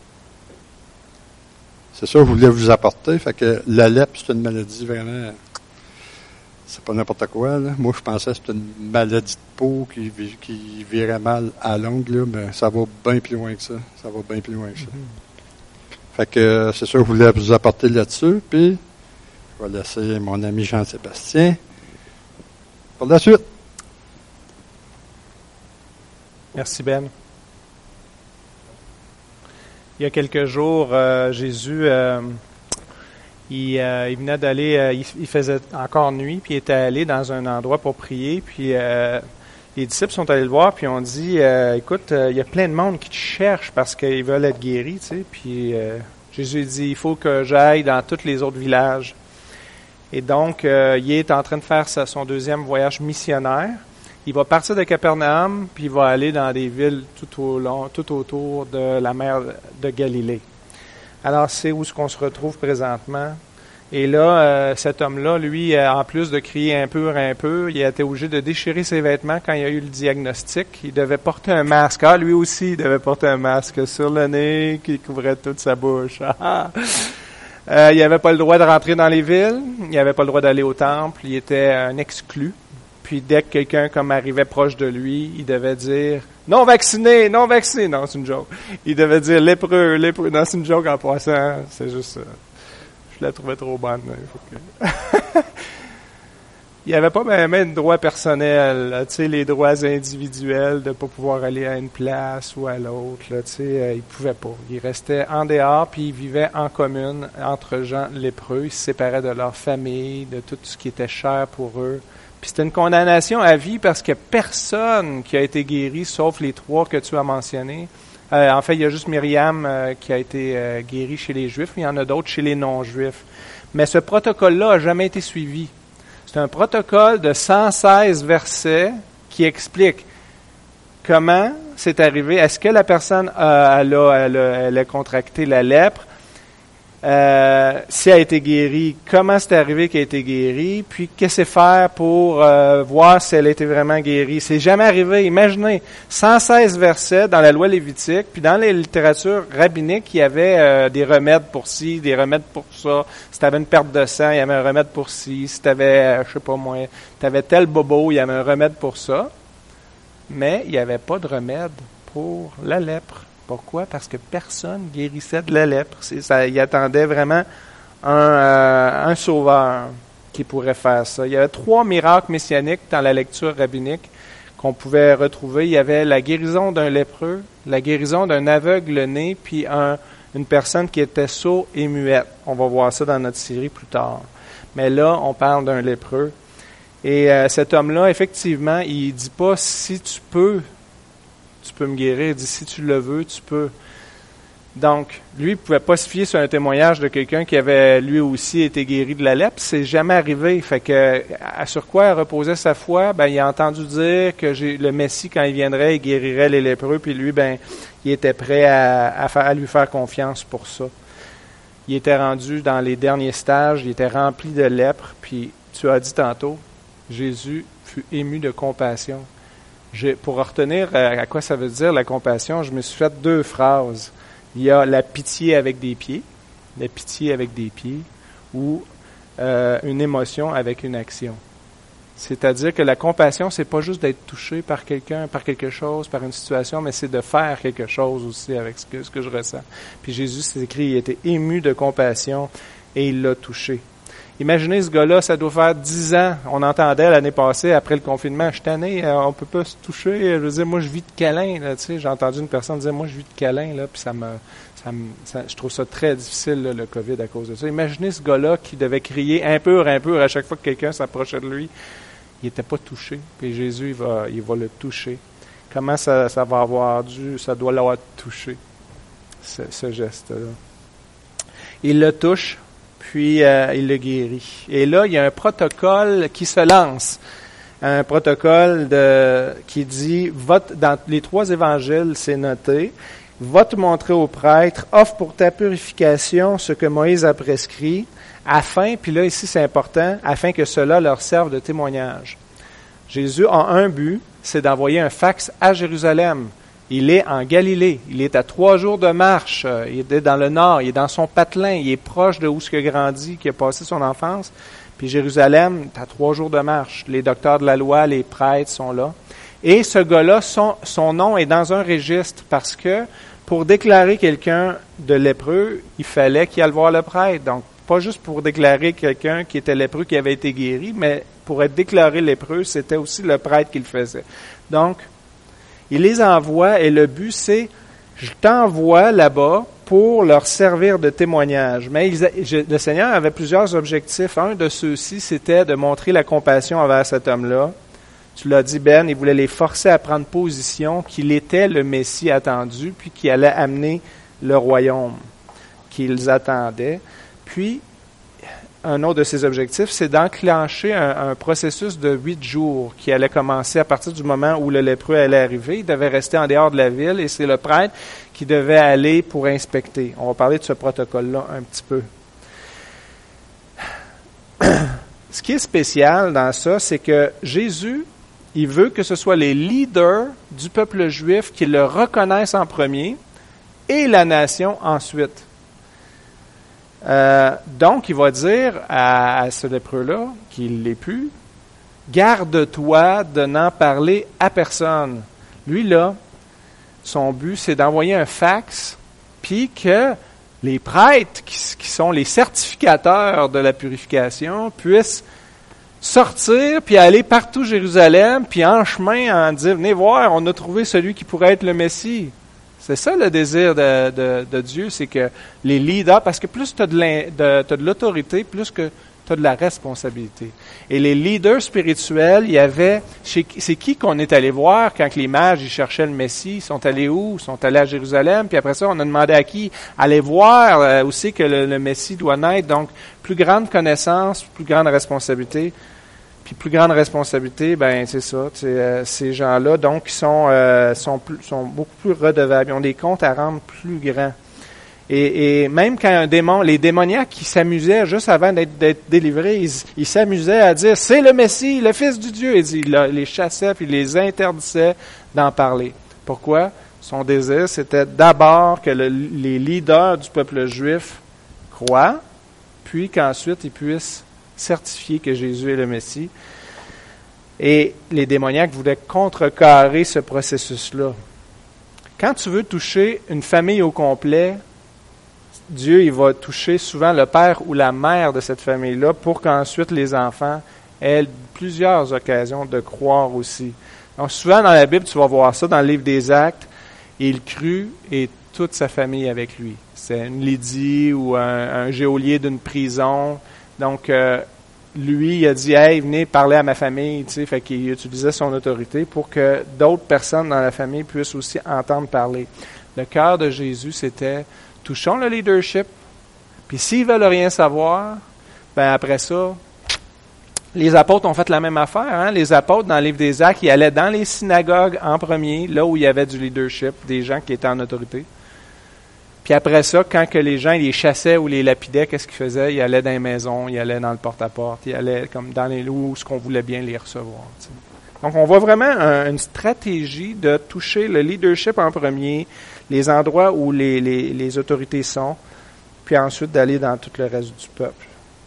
c'est ça que je voulais vous apporter. Fait que la lèpre, c'est une maladie vraiment, c'est pas n'importe quoi, là. Moi, je pensais que c'était une maladie de peau qui, qui virait mal à longue, là, mais ça va bien plus loin que ça. Ça va bien plus loin que ça. Mm-hmm. Fait que, c'est ça que je voulais vous apporter là-dessus. Puis, je vais laisser mon ami Jean-Sébastien pour la suite. Merci, Ben. Il y a quelques jours, euh, Jésus, euh, il, euh, il venait d'aller, euh, il, il faisait encore nuit, puis il était allé dans un endroit pour prier, puis euh, les disciples sont allés le voir, puis ont dit, euh, écoute, euh, il y a plein de monde qui te cherche parce qu'ils veulent être guéris, tu sais, puis euh, Jésus dit, il faut que j'aille dans tous les autres villages. Et donc, euh, il est en train de faire sa, son deuxième voyage missionnaire. Il va partir de Capernaum, puis il va aller dans des villes tout au long, tout autour de la mer de Galilée. Alors, c'est où ce qu'on se retrouve présentement. Et là, euh, cet homme-là, lui, en plus de crier un peu, un peu, il a été obligé de déchirer ses vêtements quand il a eu le diagnostic. Il devait porter un masque. Ah, lui aussi, il devait porter un masque sur le nez qui couvrait toute sa bouche. euh, il n'avait pas le droit de rentrer dans les villes. Il n'avait pas le droit d'aller au temple. Il était un exclu. Puis dès que quelqu'un comme arrivait proche de lui, il devait dire « Non vacciné, non vacciné ». Non, c'est une joke. Il devait dire « lépreux, lépreux ». Non, c'est une joke en passant. C'est juste... Euh, je la trouvais trop bonne. Il faut que... il n'y avait pas même de droits personnels, tu sais, les droits individuels de ne pas pouvoir aller à une place ou à l'autre. Tu sais, euh, il ne pouvait pas. Il restait en dehors, puis il vivait en commune entre gens lépreux. Il se séparait de leur famille, de tout ce qui était cher pour eux. Puis c'était une condamnation à vie parce que personne qui a été guéri, sauf les trois que tu as mentionnés. Euh, en fait, il y a juste Myriam euh, qui a été euh, guérie chez les Juifs, mais il y en a d'autres chez les non-Juifs. Mais ce protocole-là n'a jamais été suivi. C'est un protocole de cent seize versets qui explique comment c'est arrivé. Est-ce que la personne euh, elle a, elle a, elle a contracté la lèpre? Euh, si elle a été guérie, comment c'est arrivé qu'elle a été guérie, puis qu'est-ce que c'est faire pour euh, voir si elle a été vraiment guérie. C'est jamais arrivé. Imaginez, cent seize versets dans la loi lévitique, puis dans les littératures rabbiniques, il y avait euh, des remèdes pour ci, des remèdes pour ça. Si tu avais une perte de sang, il y avait un remède pour ci. Si tu avais, euh, je sais pas moi, tu avais tel bobo, il y avait un remède pour ça. Mais il n'y avait pas de remède pour la lèpre. Pourquoi? Parce que personne guérissait de la lèpre. C'est, ça, il attendait vraiment un, euh, un sauveur qui pourrait faire ça. Il y avait trois miracles messianiques dans la lecture rabbinique qu'on pouvait retrouver. Il y avait la guérison d'un lépreux, la guérison d'un aveugle-né, puis un, une personne qui était sourd et muette. On va voir ça dans notre série plus tard. Mais là, on parle d'un lépreux. Et euh, cet homme-là, effectivement, il dit pas si tu peux tu peux me guérir. Il dit, si tu le veux, tu peux. Donc, lui, il ne pouvait pas se fier sur un témoignage de quelqu'un qui avait lui aussi été guéri de la lèpre. C'est jamais arrivé. Fait que, sur quoi il reposait sa foi? Ben, il a entendu dire que j'ai, le Messie, quand il viendrait, il guérirait les lépreux, puis lui, ben, il était prêt à, à, faire, à lui faire confiance pour ça. Il était rendu dans les derniers stages, il était rempli de lèpre, puis tu as dit tantôt, Jésus fut ému de compassion. J'ai, pour retenir à quoi ça veut dire la compassion, je me suis fait deux phrases. Il y a la pitié avec des pieds, la pitié avec des pieds, ou euh, une émotion avec une action. C'est-à-dire que la compassion, c'est pas juste d'être touché par quelqu'un, par quelque chose, par une situation, mais c'est de faire quelque chose aussi avec ce que, ce que je ressens. Puis Jésus, c'est écrit, il était ému de compassion et il l'a touché. Imaginez ce gars-là, ça doit faire dix ans. On entendait l'année passée, après le confinement, je suis tanné, euh, on peut pas se toucher. Je veux dire, moi, je vis de câlins, là, tu sais. J'ai entendu une personne dire, moi, je vis de câlins, là, puis ça me, ça me, ça, je trouve ça très difficile, là, le COVID, à cause de ça. Imaginez ce gars-là qui devait crier impur, impur à chaque fois que quelqu'un s'approchait de lui. Il n'était pas touché. Puis Jésus, il va, il va le toucher. Comment ça, ça va avoir dû, ça doit l'avoir touché, ce, ce geste-là. Il le touche. Puis euh, il le guérit. Et là, il y a un protocole qui se lance. Un protocole de, qui dit, va t- dans les trois évangiles, c'est noté, va te montrer au prêtre, offre pour ta purification ce que Moïse a prescrit, afin, puis là ici c'est important, afin que cela leur serve de témoignage. Jésus a un but, c'est d'envoyer un fax à Jérusalem. Il est en Galilée. Il est à trois jours de marche. Il est dans le nord. Il est dans son patelin. Il est proche de où il a grandi, qui a passé son enfance. Puis Jérusalem, à trois jours de marche. Les docteurs de la loi, les prêtres sont là. Et ce gars-là, son, son nom est dans un registre parce que pour déclarer quelqu'un de lépreux, il fallait qu'il aille voir le prêtre. Donc, pas juste pour déclarer quelqu'un qui était lépreux, qui avait été guéri, mais pour être déclaré lépreux, c'était aussi le prêtre qui le faisait. Donc, il les envoie et le but, c'est je t'envoie là-bas pour leur servir de témoignage. Mais ils, je, le Seigneur avait plusieurs objectifs. Un de ceux-ci, c'était de montrer la compassion envers cet homme-là. Tu l'as dit, Ben, il voulait les forcer à prendre position qu'il était le Messie attendu, puis qu'il allait amener le royaume qu'ils attendaient. Puis, un autre de ses objectifs, c'est d'enclencher un, un processus de huit jours qui allait commencer à partir du moment où le lépreux allait arriver. Il devait rester en dehors de la ville et c'est le prêtre qui devait aller pour inspecter. On va parler de ce protocole-là un petit peu. Ce qui est spécial dans ça, c'est que Jésus, il veut que ce soit les leaders du peuple juif qui le reconnaissent en premier et la nation ensuite. Euh, donc, il va dire à, à ce lépreux-là, qu'il l'est plus, garde-toi de n'en parler à personne. Lui, là, son but, c'est d'envoyer un fax, puis que les prêtres, qui, qui sont les certificateurs de la purification, puissent sortir, puis aller partout Jérusalem, puis en chemin, en dire, venez voir, on a trouvé celui qui pourrait être le Messie. C'est ça le désir de, de, de Dieu, c'est que les leaders, parce que plus tu as de, de, t'as de l'autorité, plus que tu as de la responsabilité. Et les leaders spirituels, il y avait, chez, c'est qui qu'on est allé voir quand les mages ils cherchaient le Messie? Ils sont allés où? Ils sont allés à Jérusalem, puis après ça, on a demandé à qui? Aller voir euh, aussi que le, le Messie doit naître. Donc, plus grande connaissance, plus grande responsabilité. Puis plus grande responsabilité, ben c'est ça. Euh, ces gens-là, donc, ils sont euh, sont plus, sont beaucoup plus redevables. Ils ont des comptes à rendre plus grands. Et, et même quand un démon, les démoniaques qui s'amusaient juste avant d'être, d'être délivrés, ils, ils s'amusaient à dire c'est le Messie, le Fils du Dieu. Et ils les chassaient puis ils les interdisaient d'en parler. Pourquoi? Son désir, c'était d'abord que le, les leaders du peuple juif croient, puis qu'ensuite ils puissent certifier que Jésus est le Messie. Et les démoniaques voulaient contrecarrer ce processus-là. Quand tu veux toucher une famille au complet, Dieu il va toucher souvent le père ou la mère de cette famille-là pour qu'ensuite les enfants aient plusieurs occasions de croire aussi. Donc souvent dans la Bible, tu vas voir ça dans le livre des Actes, il crut et toute sa famille avec lui. C'est une Lydie ou un, un geôlier d'une prison. Donc, euh, lui, il a dit « Hey, venez parler à ma famille », tu sais, fait qu'il utilisait son autorité pour que d'autres personnes dans la famille puissent aussi entendre parler. Le cœur de Jésus, c'était « Touchons le leadership, puis s'ils veulent rien savoir, ben après ça, les apôtres ont fait la même affaire. Hein? Les apôtres, dans le livre des Actes, ils allaient dans les synagogues en premier, là où il y avait du leadership, des gens qui étaient en autorité. Puis après ça, quand que les gens les chassaient ou les lapidaient, qu'est-ce qu'ils faisaient? Ils allaient dans les maisons, ils allaient dans le porte-à-porte, ils allaient comme dans les lieux où ce qu'on voulait bien les recevoir. T'sais. Donc, on voit vraiment un, une stratégie de toucher le leadership en premier, les endroits où les, les, les autorités sont, puis ensuite d'aller dans tout le reste du peuple.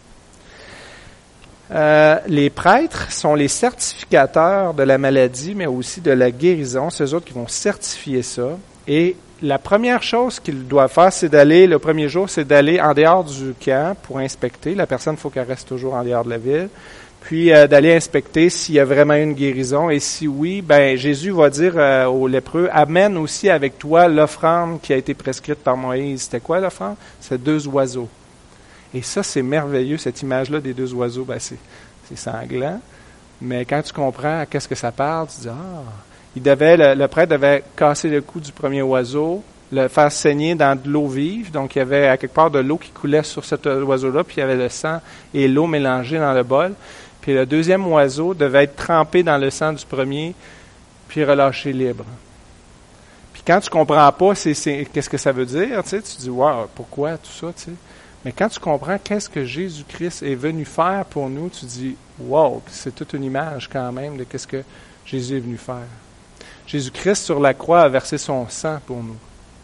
Euh, les prêtres sont les certificateurs de la maladie, mais aussi de la guérison. C'est eux autres qui vont certifier ça. Et la première chose qu'ils doivent faire, c'est d'aller, le premier jour, c'est d'aller en dehors du camp pour inspecter. La personne, il faut qu'elle reste toujours en dehors de la ville. Puis euh, d'aller inspecter s'il y a vraiment une guérison. Et si oui, ben Jésus va dire euh, aux lépreux, amène aussi avec toi l'offrande qui a été prescrite par Moïse. C'était quoi l'offrande? C'est deux oiseaux. Et ça, c'est merveilleux, cette image-là des deux oiseaux. Ben, c'est, c'est sanglant. Mais quand tu comprends à qu'est-ce que ça parle, tu dis, ah, il devait, le, le prêtre devait casser le cou du premier oiseau, le faire saigner dans de l'eau vive. Donc, il y avait à quelque part de l'eau qui coulait sur cet oiseau-là, puis il y avait le sang et l'eau mélangée dans le bol. Puis le deuxième oiseau devait être trempé dans le sang du premier, puis relâché libre. Puis quand tu comprends pas c'est, c'est, qu'est-ce que ça veut dire, tu sais, tu dis, wow, pourquoi tout ça, tu sais. Mais quand tu comprends qu'est-ce que Jésus-Christ est venu faire pour nous, tu dis, wow, c'est toute une image quand même de qu'est-ce que Jésus est venu faire. Jésus-Christ sur la croix a versé son sang pour nous.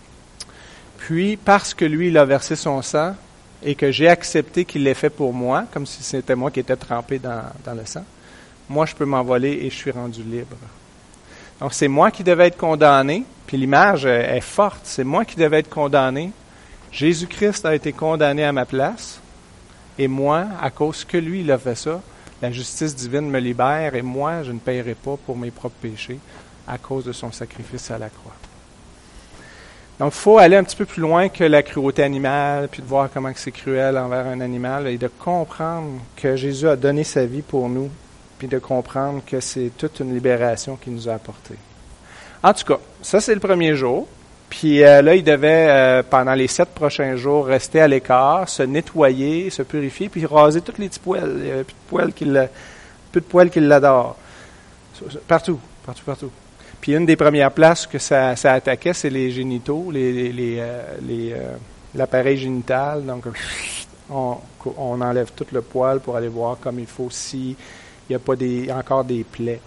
Puis, parce que lui, il a versé son sang et que j'ai accepté qu'il l'ait fait pour moi, comme si c'était moi qui étais trempé dans, dans le sang, moi, je peux m'envoler et je suis rendu libre. Donc, c'est moi qui devais être condamné, puis l'image est forte, c'est moi qui devais être condamné. Jésus-Christ a été condamné à ma place, et moi, à cause que lui, il a fait ça, la justice divine me libère, et moi, je ne paierai pas pour mes propres péchés à cause de son sacrifice à la croix. Donc, il faut aller un petit peu plus loin que la cruauté animale, puis de voir comment c'est cruel envers un animal, et de comprendre que Jésus a donné sa vie pour nous, puis de comprendre que c'est toute une libération qu'il nous a apportée. En tout cas, ça, c'est le premier jour. Puis euh, là, il devait, euh, pendant les sept prochains jours, rester à l'écart, se nettoyer, se purifier, puis raser tous les petits poils. Il n'y avait plus de poils qui, le, plus de poils qui l'adorent. Partout, partout, partout. Puis une des premières places que ça, ça attaquait, c'est les génitaux, les, les, les, euh, les, euh, l'appareil génital. Donc, on, on enlève tout le poil pour aller voir comme il faut s'il n'y a pas des, encore des plaies.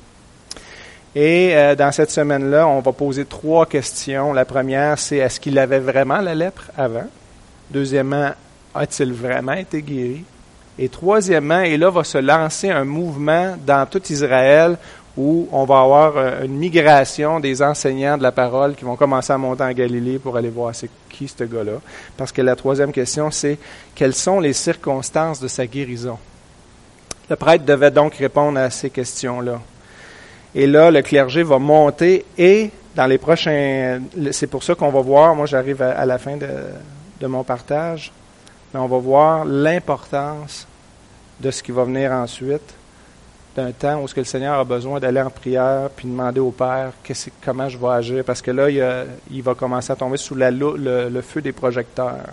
Et euh, dans cette semaine-là, on va poser trois questions. La première, c'est est-ce qu'il avait vraiment la lèpre avant? Deuxièmement, a-t-il vraiment été guéri? Et troisièmement, et là va se lancer un mouvement dans tout Israël où on va avoir une migration des enseignants de la parole qui vont commencer à monter en Galilée pour aller voir c'est qui ce gars-là. Parce que la troisième question, c'est quelles sont les circonstances de sa guérison? Le prêtre devait donc répondre à ces questions-là. Et là, le clergé va monter et dans les prochains... C'est pour ça qu'on va voir, moi j'arrive à, à la fin de, de mon partage, mais on va voir l'importance de ce qui va venir ensuite, d'un temps où ce que le Seigneur a besoin d'aller en prière puis demander au Père qu'est-ce, comment je vais agir, parce que là, il, a, il va commencer à tomber sous la, le, le feu des projecteurs.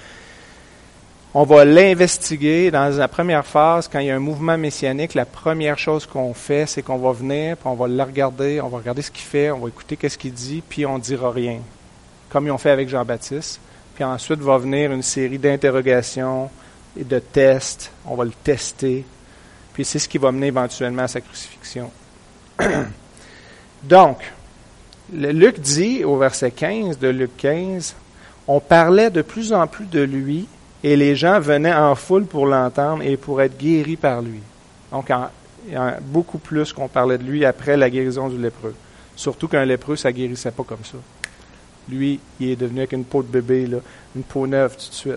On va l'investiguer dans la première phase, quand il y a un mouvement messianique, la première chose qu'on fait, c'est qu'on va venir, puis on va le regarder, on va regarder ce qu'il fait, on va écouter qu'est-ce qu'il dit, puis on ne dira rien, comme ils ont fait avec Jean-Baptiste. Puis ensuite va venir une série d'interrogations et de tests, on va le tester, puis c'est ce qui va mener éventuellement à sa crucifixion. Donc, le Luc dit, au verset quinze de Luc quinze, « On parlait de plus en plus de lui, et les gens venaient en foule pour l'entendre et pour être guéris par lui. » Donc, en, en, beaucoup plus qu'on parlait de lui après la guérison du lépreux. Surtout qu'un lépreux, ça ne guérissait pas comme ça. Lui, il est devenu avec une peau de bébé, là, une peau neuve tout de suite.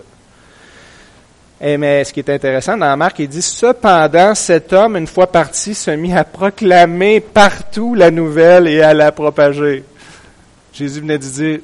Et mais ce qui est intéressant, dans Marc, il dit « Cependant, cet homme, une fois parti, se mit à proclamer partout la nouvelle et à la propager. » Jésus venait de dire,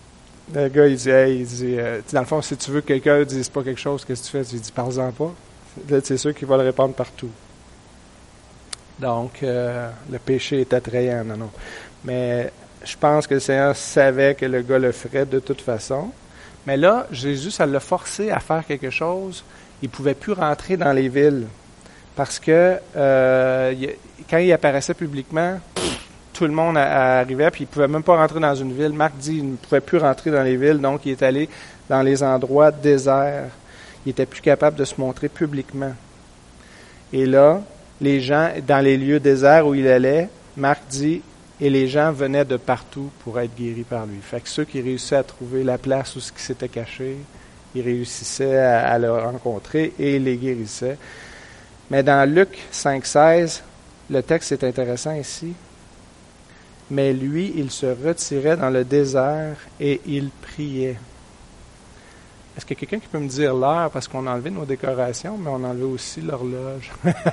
le gars, il dit, hey, il dit, euh, dans le fond, si tu veux que quelqu'un ne dise pas quelque chose, qu'est-ce que tu fais? Tu lui dis, parle-en pas. c'est sûr qu'il va le répandre partout. Donc, euh, le péché est attrayant, non, non. Mais je pense que le Seigneur savait que le gars le ferait de toute façon. Mais là, Jésus, ça l'a forcé à faire quelque chose. Il ne pouvait plus rentrer dans les villes. Parce que euh, il, quand il apparaissait publiquement, tout le monde arrivait, puis il ne pouvait même pas rentrer dans une ville. Marc dit qu'il ne pouvait plus rentrer dans les villes, donc il est allé dans les endroits déserts. Il n'était plus capable de se montrer publiquement. Et là, les gens, dans les lieux déserts où il allait, Marc dit, et les gens venaient de partout pour être guéris par lui. Fait que ceux qui réussissaient à trouver la place où ce qui s'était caché, ils réussissaient à, à le rencontrer et les guérissaient. Mais dans Luc cinq seize, le texte est intéressant ici. Mais lui, il se retirait dans le désert et il priait. Est-ce qu'il y a quelqu'un qui peut me dire l'heure? Parce qu'on a enlevé nos décorations, mais on a enlevé aussi l'horloge.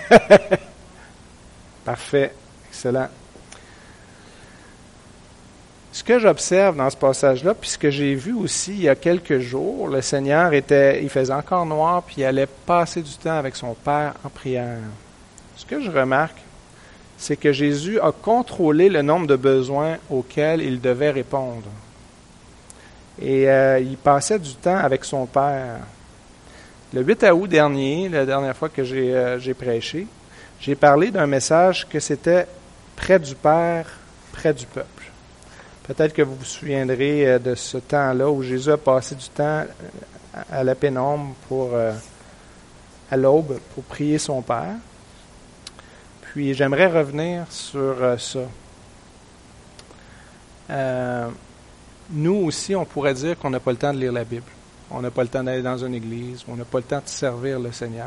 Parfait. Excellent. Ce que j'observe dans ce passage-là, puis ce que j'ai vu aussi il y a quelques jours, le Seigneur était, il faisait encore noir, puis il allait passer du temps avec son Père en prière. Ce que je remarque, c'est que Jésus a contrôlé le nombre de besoins auxquels il devait répondre. Et euh, il passait du temps avec son Père. Le huit août dernier, la dernière fois que j'ai, euh, j'ai prêché, j'ai parlé d'un message que c'était « Près du Père, près du peuple ». Peut-être que vous vous souviendrez euh, de ce temps-là où Jésus a passé du temps à la pénombre pour, euh, à l'aube pour prier son Père. Puis j'aimerais revenir sur euh, ça. Euh, nous aussi, on pourrait dire qu'on n'a pas le temps de lire la Bible. On n'a pas le temps d'aller dans une église. On n'a pas le temps de servir le Seigneur.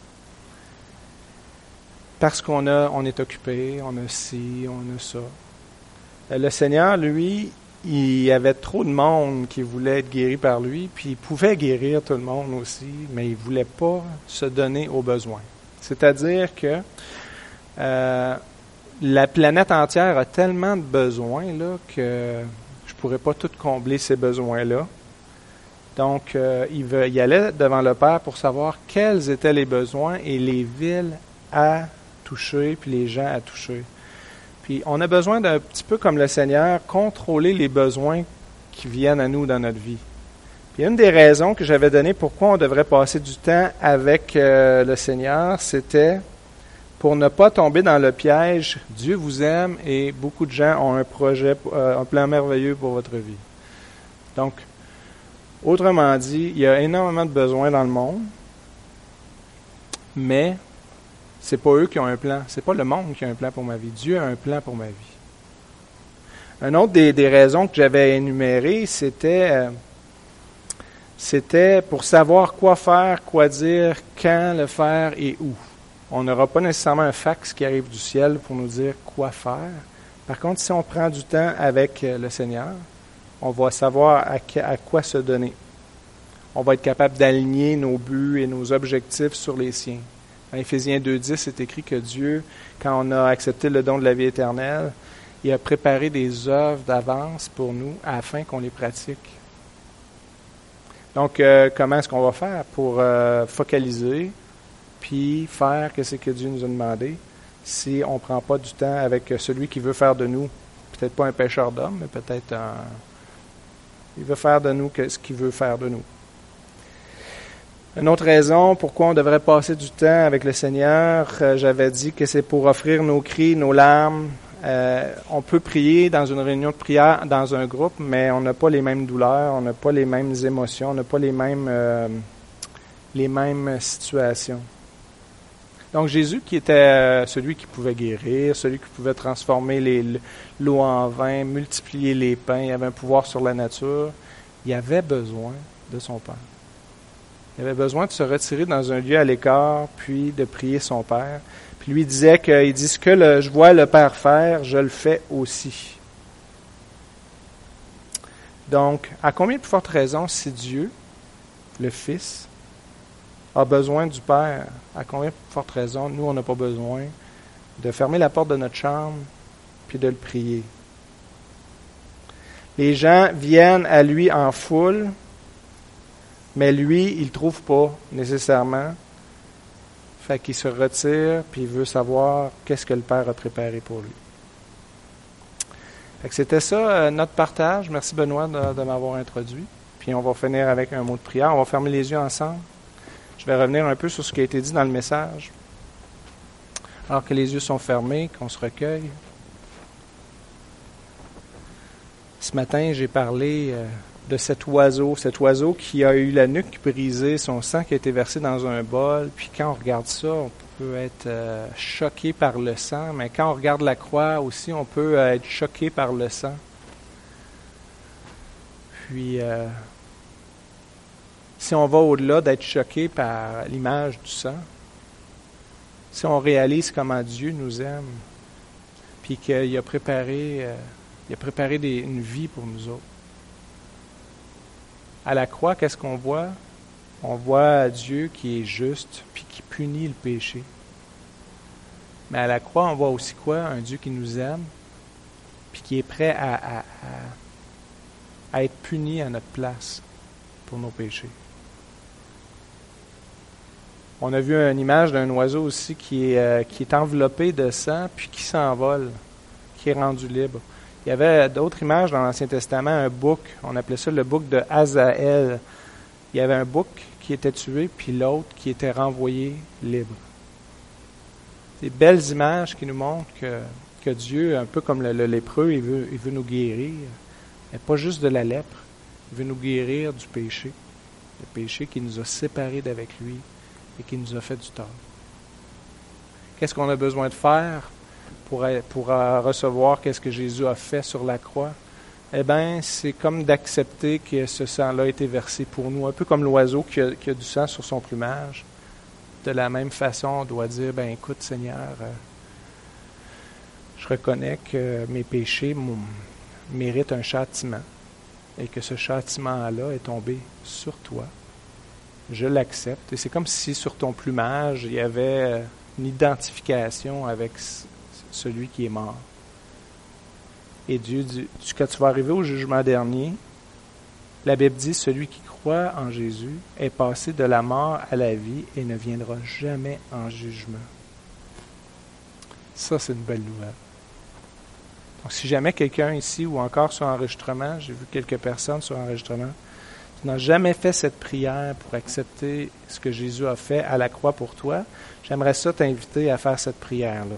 Parce qu'on a, on est occupé, on a ci, on a ça. Le Seigneur, lui, il y avait trop de monde qui voulait être guéri par lui, puis il pouvait guérir tout le monde aussi, mais il ne voulait pas se donner aux besoins. C'est-à-dire que Euh, la planète entière a tellement de besoins là, que je ne pourrais pas tout combler ces besoins-là. Donc, euh, il, veut, il allait devant le Père pour savoir quels étaient les besoins et les villes à toucher, puis les gens à toucher. Puis, on a besoin d'un petit peu comme le Seigneur, contrôler les besoins qui viennent à nous dans notre vie. Puis, une des raisons que j'avais données pourquoi on devrait passer du temps avec euh, le Seigneur, c'était pour ne pas tomber dans le piège, Dieu vous aime et beaucoup de gens ont un projet, un plan merveilleux pour votre vie. Donc, autrement dit, il y a énormément de besoins dans le monde, mais c'est pas eux qui ont un plan, c'est pas le monde qui a un plan pour ma vie. Dieu a un plan pour ma vie. Une autre des, des raisons que j'avais énumérées, c'était, euh, c'était pour savoir quoi faire, quoi dire, quand le faire et où. On n'aura pas nécessairement un fax qui arrive du ciel pour nous dire quoi faire. Par contre, si on prend du temps avec le Seigneur, on va savoir à, à quoi se donner. On va être capable d'aligner nos buts et nos objectifs sur les siens. Dans Éphésiens deux dix, c'est écrit que Dieu, quand on a accepté le don de la vie éternelle, il a préparé des œuvres d'avance pour nous afin qu'on les pratique. Donc, euh, comment est-ce qu'on va faire pour euh, focaliser puis faire ce que Dieu nous a demandé si on ne prend pas du temps avec celui qui veut faire de nous, peut-être pas un pêcheur d'hommes, mais peut-être un... Il veut faire de nous ce qu'il veut faire de nous. Une autre raison pourquoi on devrait passer du temps avec le Seigneur, euh, j'avais dit que c'est pour offrir nos cris, nos larmes. Euh, on peut prier dans une réunion de prière, dans un groupe, mais on n'a pas les mêmes douleurs, on n'a pas les mêmes émotions, on n'a pas les mêmes, euh, les mêmes situations. Donc Jésus, qui était celui qui pouvait guérir, celui qui pouvait transformer les, l'eau en vin, multiplier les pains, il avait un pouvoir sur la nature, il avait besoin de son Père. Il avait besoin de se retirer dans un lieu à l'écart, puis de prier son Père. Puis lui disait qu'il dit, ce que le, je vois le Père faire, je le fais aussi. Donc, à combien de fortes raisons, si Dieu, le Fils, a besoin du Père, à combien de fortes raisons, nous, on n'a pas besoin de fermer la porte de notre chambre puis de le prier. Les gens viennent à lui en foule, mais lui, il ne trouve pas nécessairement. Fait qu'il se retire, puis il veut savoir qu'est-ce que le Père a préparé pour lui. Fait que c'était ça, euh, notre partage. Merci Benoît de, de m'avoir introduit. Puis on va finir avec un mot de prière. On va fermer les yeux ensemble. Je vais revenir un peu sur ce qui a été dit dans le message. Alors que les yeux sont fermés, qu'on se recueille. Ce matin, j'ai parlé euh, de cet oiseau, cet oiseau qui a eu la nuque brisée, son sang qui a été versé dans un bol. Puis quand on regarde ça, on peut être euh, choqué par le sang, mais quand on regarde la croix aussi, on peut euh, être choqué par le sang. Puis, euh, si on va au-delà d'être choqué par l'image du sang, si on réalise comment Dieu nous aime, puis qu'il a préparé, euh, il a préparé des, une vie pour nous autres. À la croix, qu'est-ce qu'on voit? On voit Dieu qui est juste, puis qui punit le péché. Mais à la croix, on voit aussi quoi? Un Dieu qui nous aime, puis qui est prêt à, à, à, à être puni à notre place pour nos péchés. On a vu une image d'un oiseau aussi qui est, euh, qui est enveloppé de sang, puis qui s'envole, qui est rendu libre. Il y avait d'autres images dans l'Ancien Testament, un bouc, on appelait ça le bouc de Hazaël. Il y avait un bouc qui était tué, puis l'autre qui était renvoyé libre. Des belles images qui nous montrent que, que Dieu, un peu comme le, le lépreux, il veut, il veut nous guérir, mais pas juste de la lèpre, il veut nous guérir du péché, le péché qui nous a séparés d'avec lui et qui nous a fait du tort. Qu'est-ce qu'on a besoin de faire pour, pour recevoir qu'est-ce que Jésus a fait sur la croix? Eh bien, c'est comme d'accepter que ce sang-là a été versé pour nous, un peu comme l'oiseau qui a, qui a du sang sur son plumage. De la même façon, on doit dire, ben écoute Seigneur, euh, je reconnais que mes péchés m- méritent un châtiment et que ce châtiment-là est tombé sur toi. Je l'accepte. Et c'est comme si sur ton plumage, il y avait une identification avec c- celui qui est mort. Et Dieu dit, quand tu vas arriver au jugement dernier, la Bible dit, celui qui croit en Jésus est passé de la mort à la vie et ne viendra jamais en jugement. Ça, c'est une belle nouvelle. Donc, si jamais quelqu'un ici ou encore sur enregistrement, j'ai vu quelques personnes sur enregistrement, tu n'as jamais fait cette prière pour accepter ce que Jésus a fait à la croix pour toi, j'aimerais ça t'inviter à faire cette prière-là.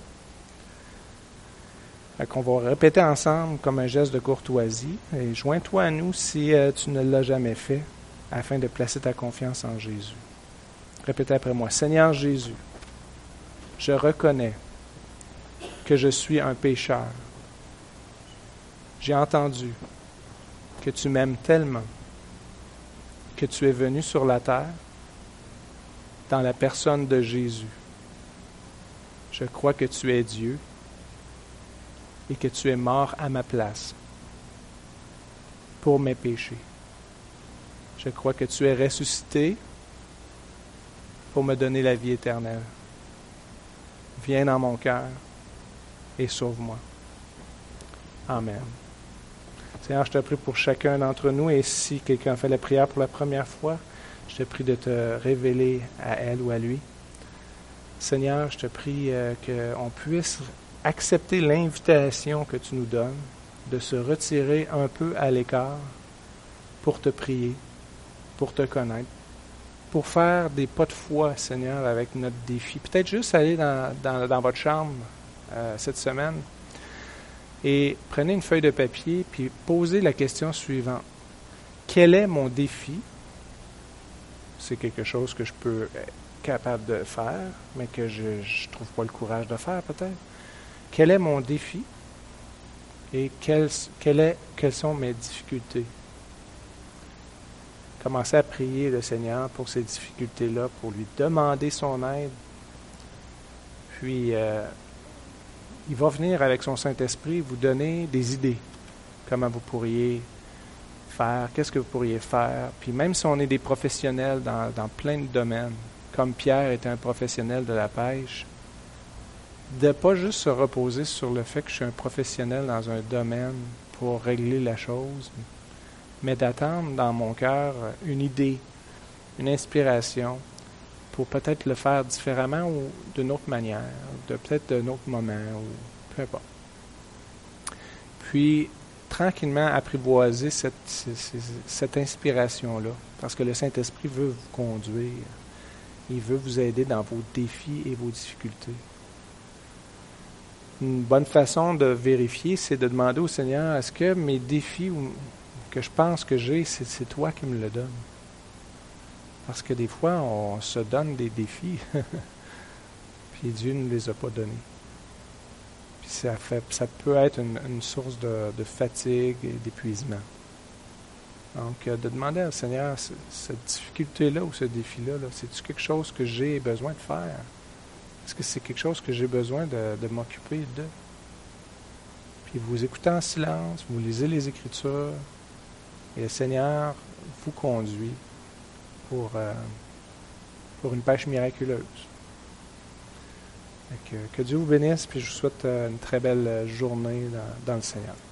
Fait qu'on va répéter ensemble comme un geste de courtoisie. Et joins-toi à nous si euh, tu ne l'as jamais fait, afin de placer ta confiance en Jésus. Répétez après moi. Seigneur Jésus, je reconnais que je suis un pécheur. J'ai entendu que tu m'aimes tellement que tu es venu sur la terre dans la personne de Jésus. Je crois que tu es Dieu et que tu es mort à ma place pour mes péchés. Je crois que tu es ressuscité pour me donner la vie éternelle. Viens dans mon cœur et sauve-moi. Amen. Seigneur, je te prie pour chacun d'entre nous, et si quelqu'un fait la prière pour la première fois, je te prie de te révéler à elle ou à lui. Seigneur, je te prie euh, qu'on puisse accepter l'invitation que tu nous donnes de se retirer un peu à l'écart pour te prier, pour te connaître, pour faire des pas de foi, Seigneur, avec notre défi. Peut-être juste aller dans, dans, dans votre chambre euh, cette semaine et prenez une feuille de papier puis posez la question suivante. Quel est mon défi? C'est quelque chose que je peux être capable de faire, mais que je ne trouve pas le courage de faire peut-être. Quel est mon défi et quelles, quelle est, quelles sont mes difficultés? Commencez à prier le Seigneur pour ces difficultés-là, pour lui demander son aide. Puis, euh, il va venir avec son Saint-Esprit vous donner des idées. Comment vous pourriez faire, qu'est-ce que vous pourriez faire. Puis même si on est des professionnels dans, dans plein de domaines, comme Pierre était un professionnel de la pêche, de ne pas juste se reposer sur le fait que je suis un professionnel dans un domaine pour régler la chose, mais d'attendre dans mon cœur une idée, une inspiration, pour peut-être le faire différemment ou d'une autre manière, de peut-être d'un autre moment, ou peu importe. Puis, tranquillement apprivoiser cette, cette, cette inspiration-là, parce que le Saint-Esprit veut vous conduire. Il veut vous aider dans vos défis et vos difficultés. Une bonne façon de vérifier, c'est de demander au Seigneur, est-ce que mes défis ou que je pense que j'ai, c'est, c'est toi qui me le donnes? Parce que des fois, on se donne des défis, puis Dieu ne les a pas donnés. Puis ça, fait, ça peut être une, une source de, de fatigue et d'épuisement. Donc, de demander au Seigneur, cette difficulté-là ou ce défi-là, là, c'est-tu quelque chose que j'ai besoin de faire? Est-ce que c'est quelque chose que j'ai besoin de, de m'occuper de? Puis vous écoutez en silence, vous lisez les Écritures, et le Seigneur vous conduit pour, euh, pour une pêche miraculeuse. Que, que Dieu vous bénisse, puis je vous souhaite une très belle journée dans, dans le Seigneur.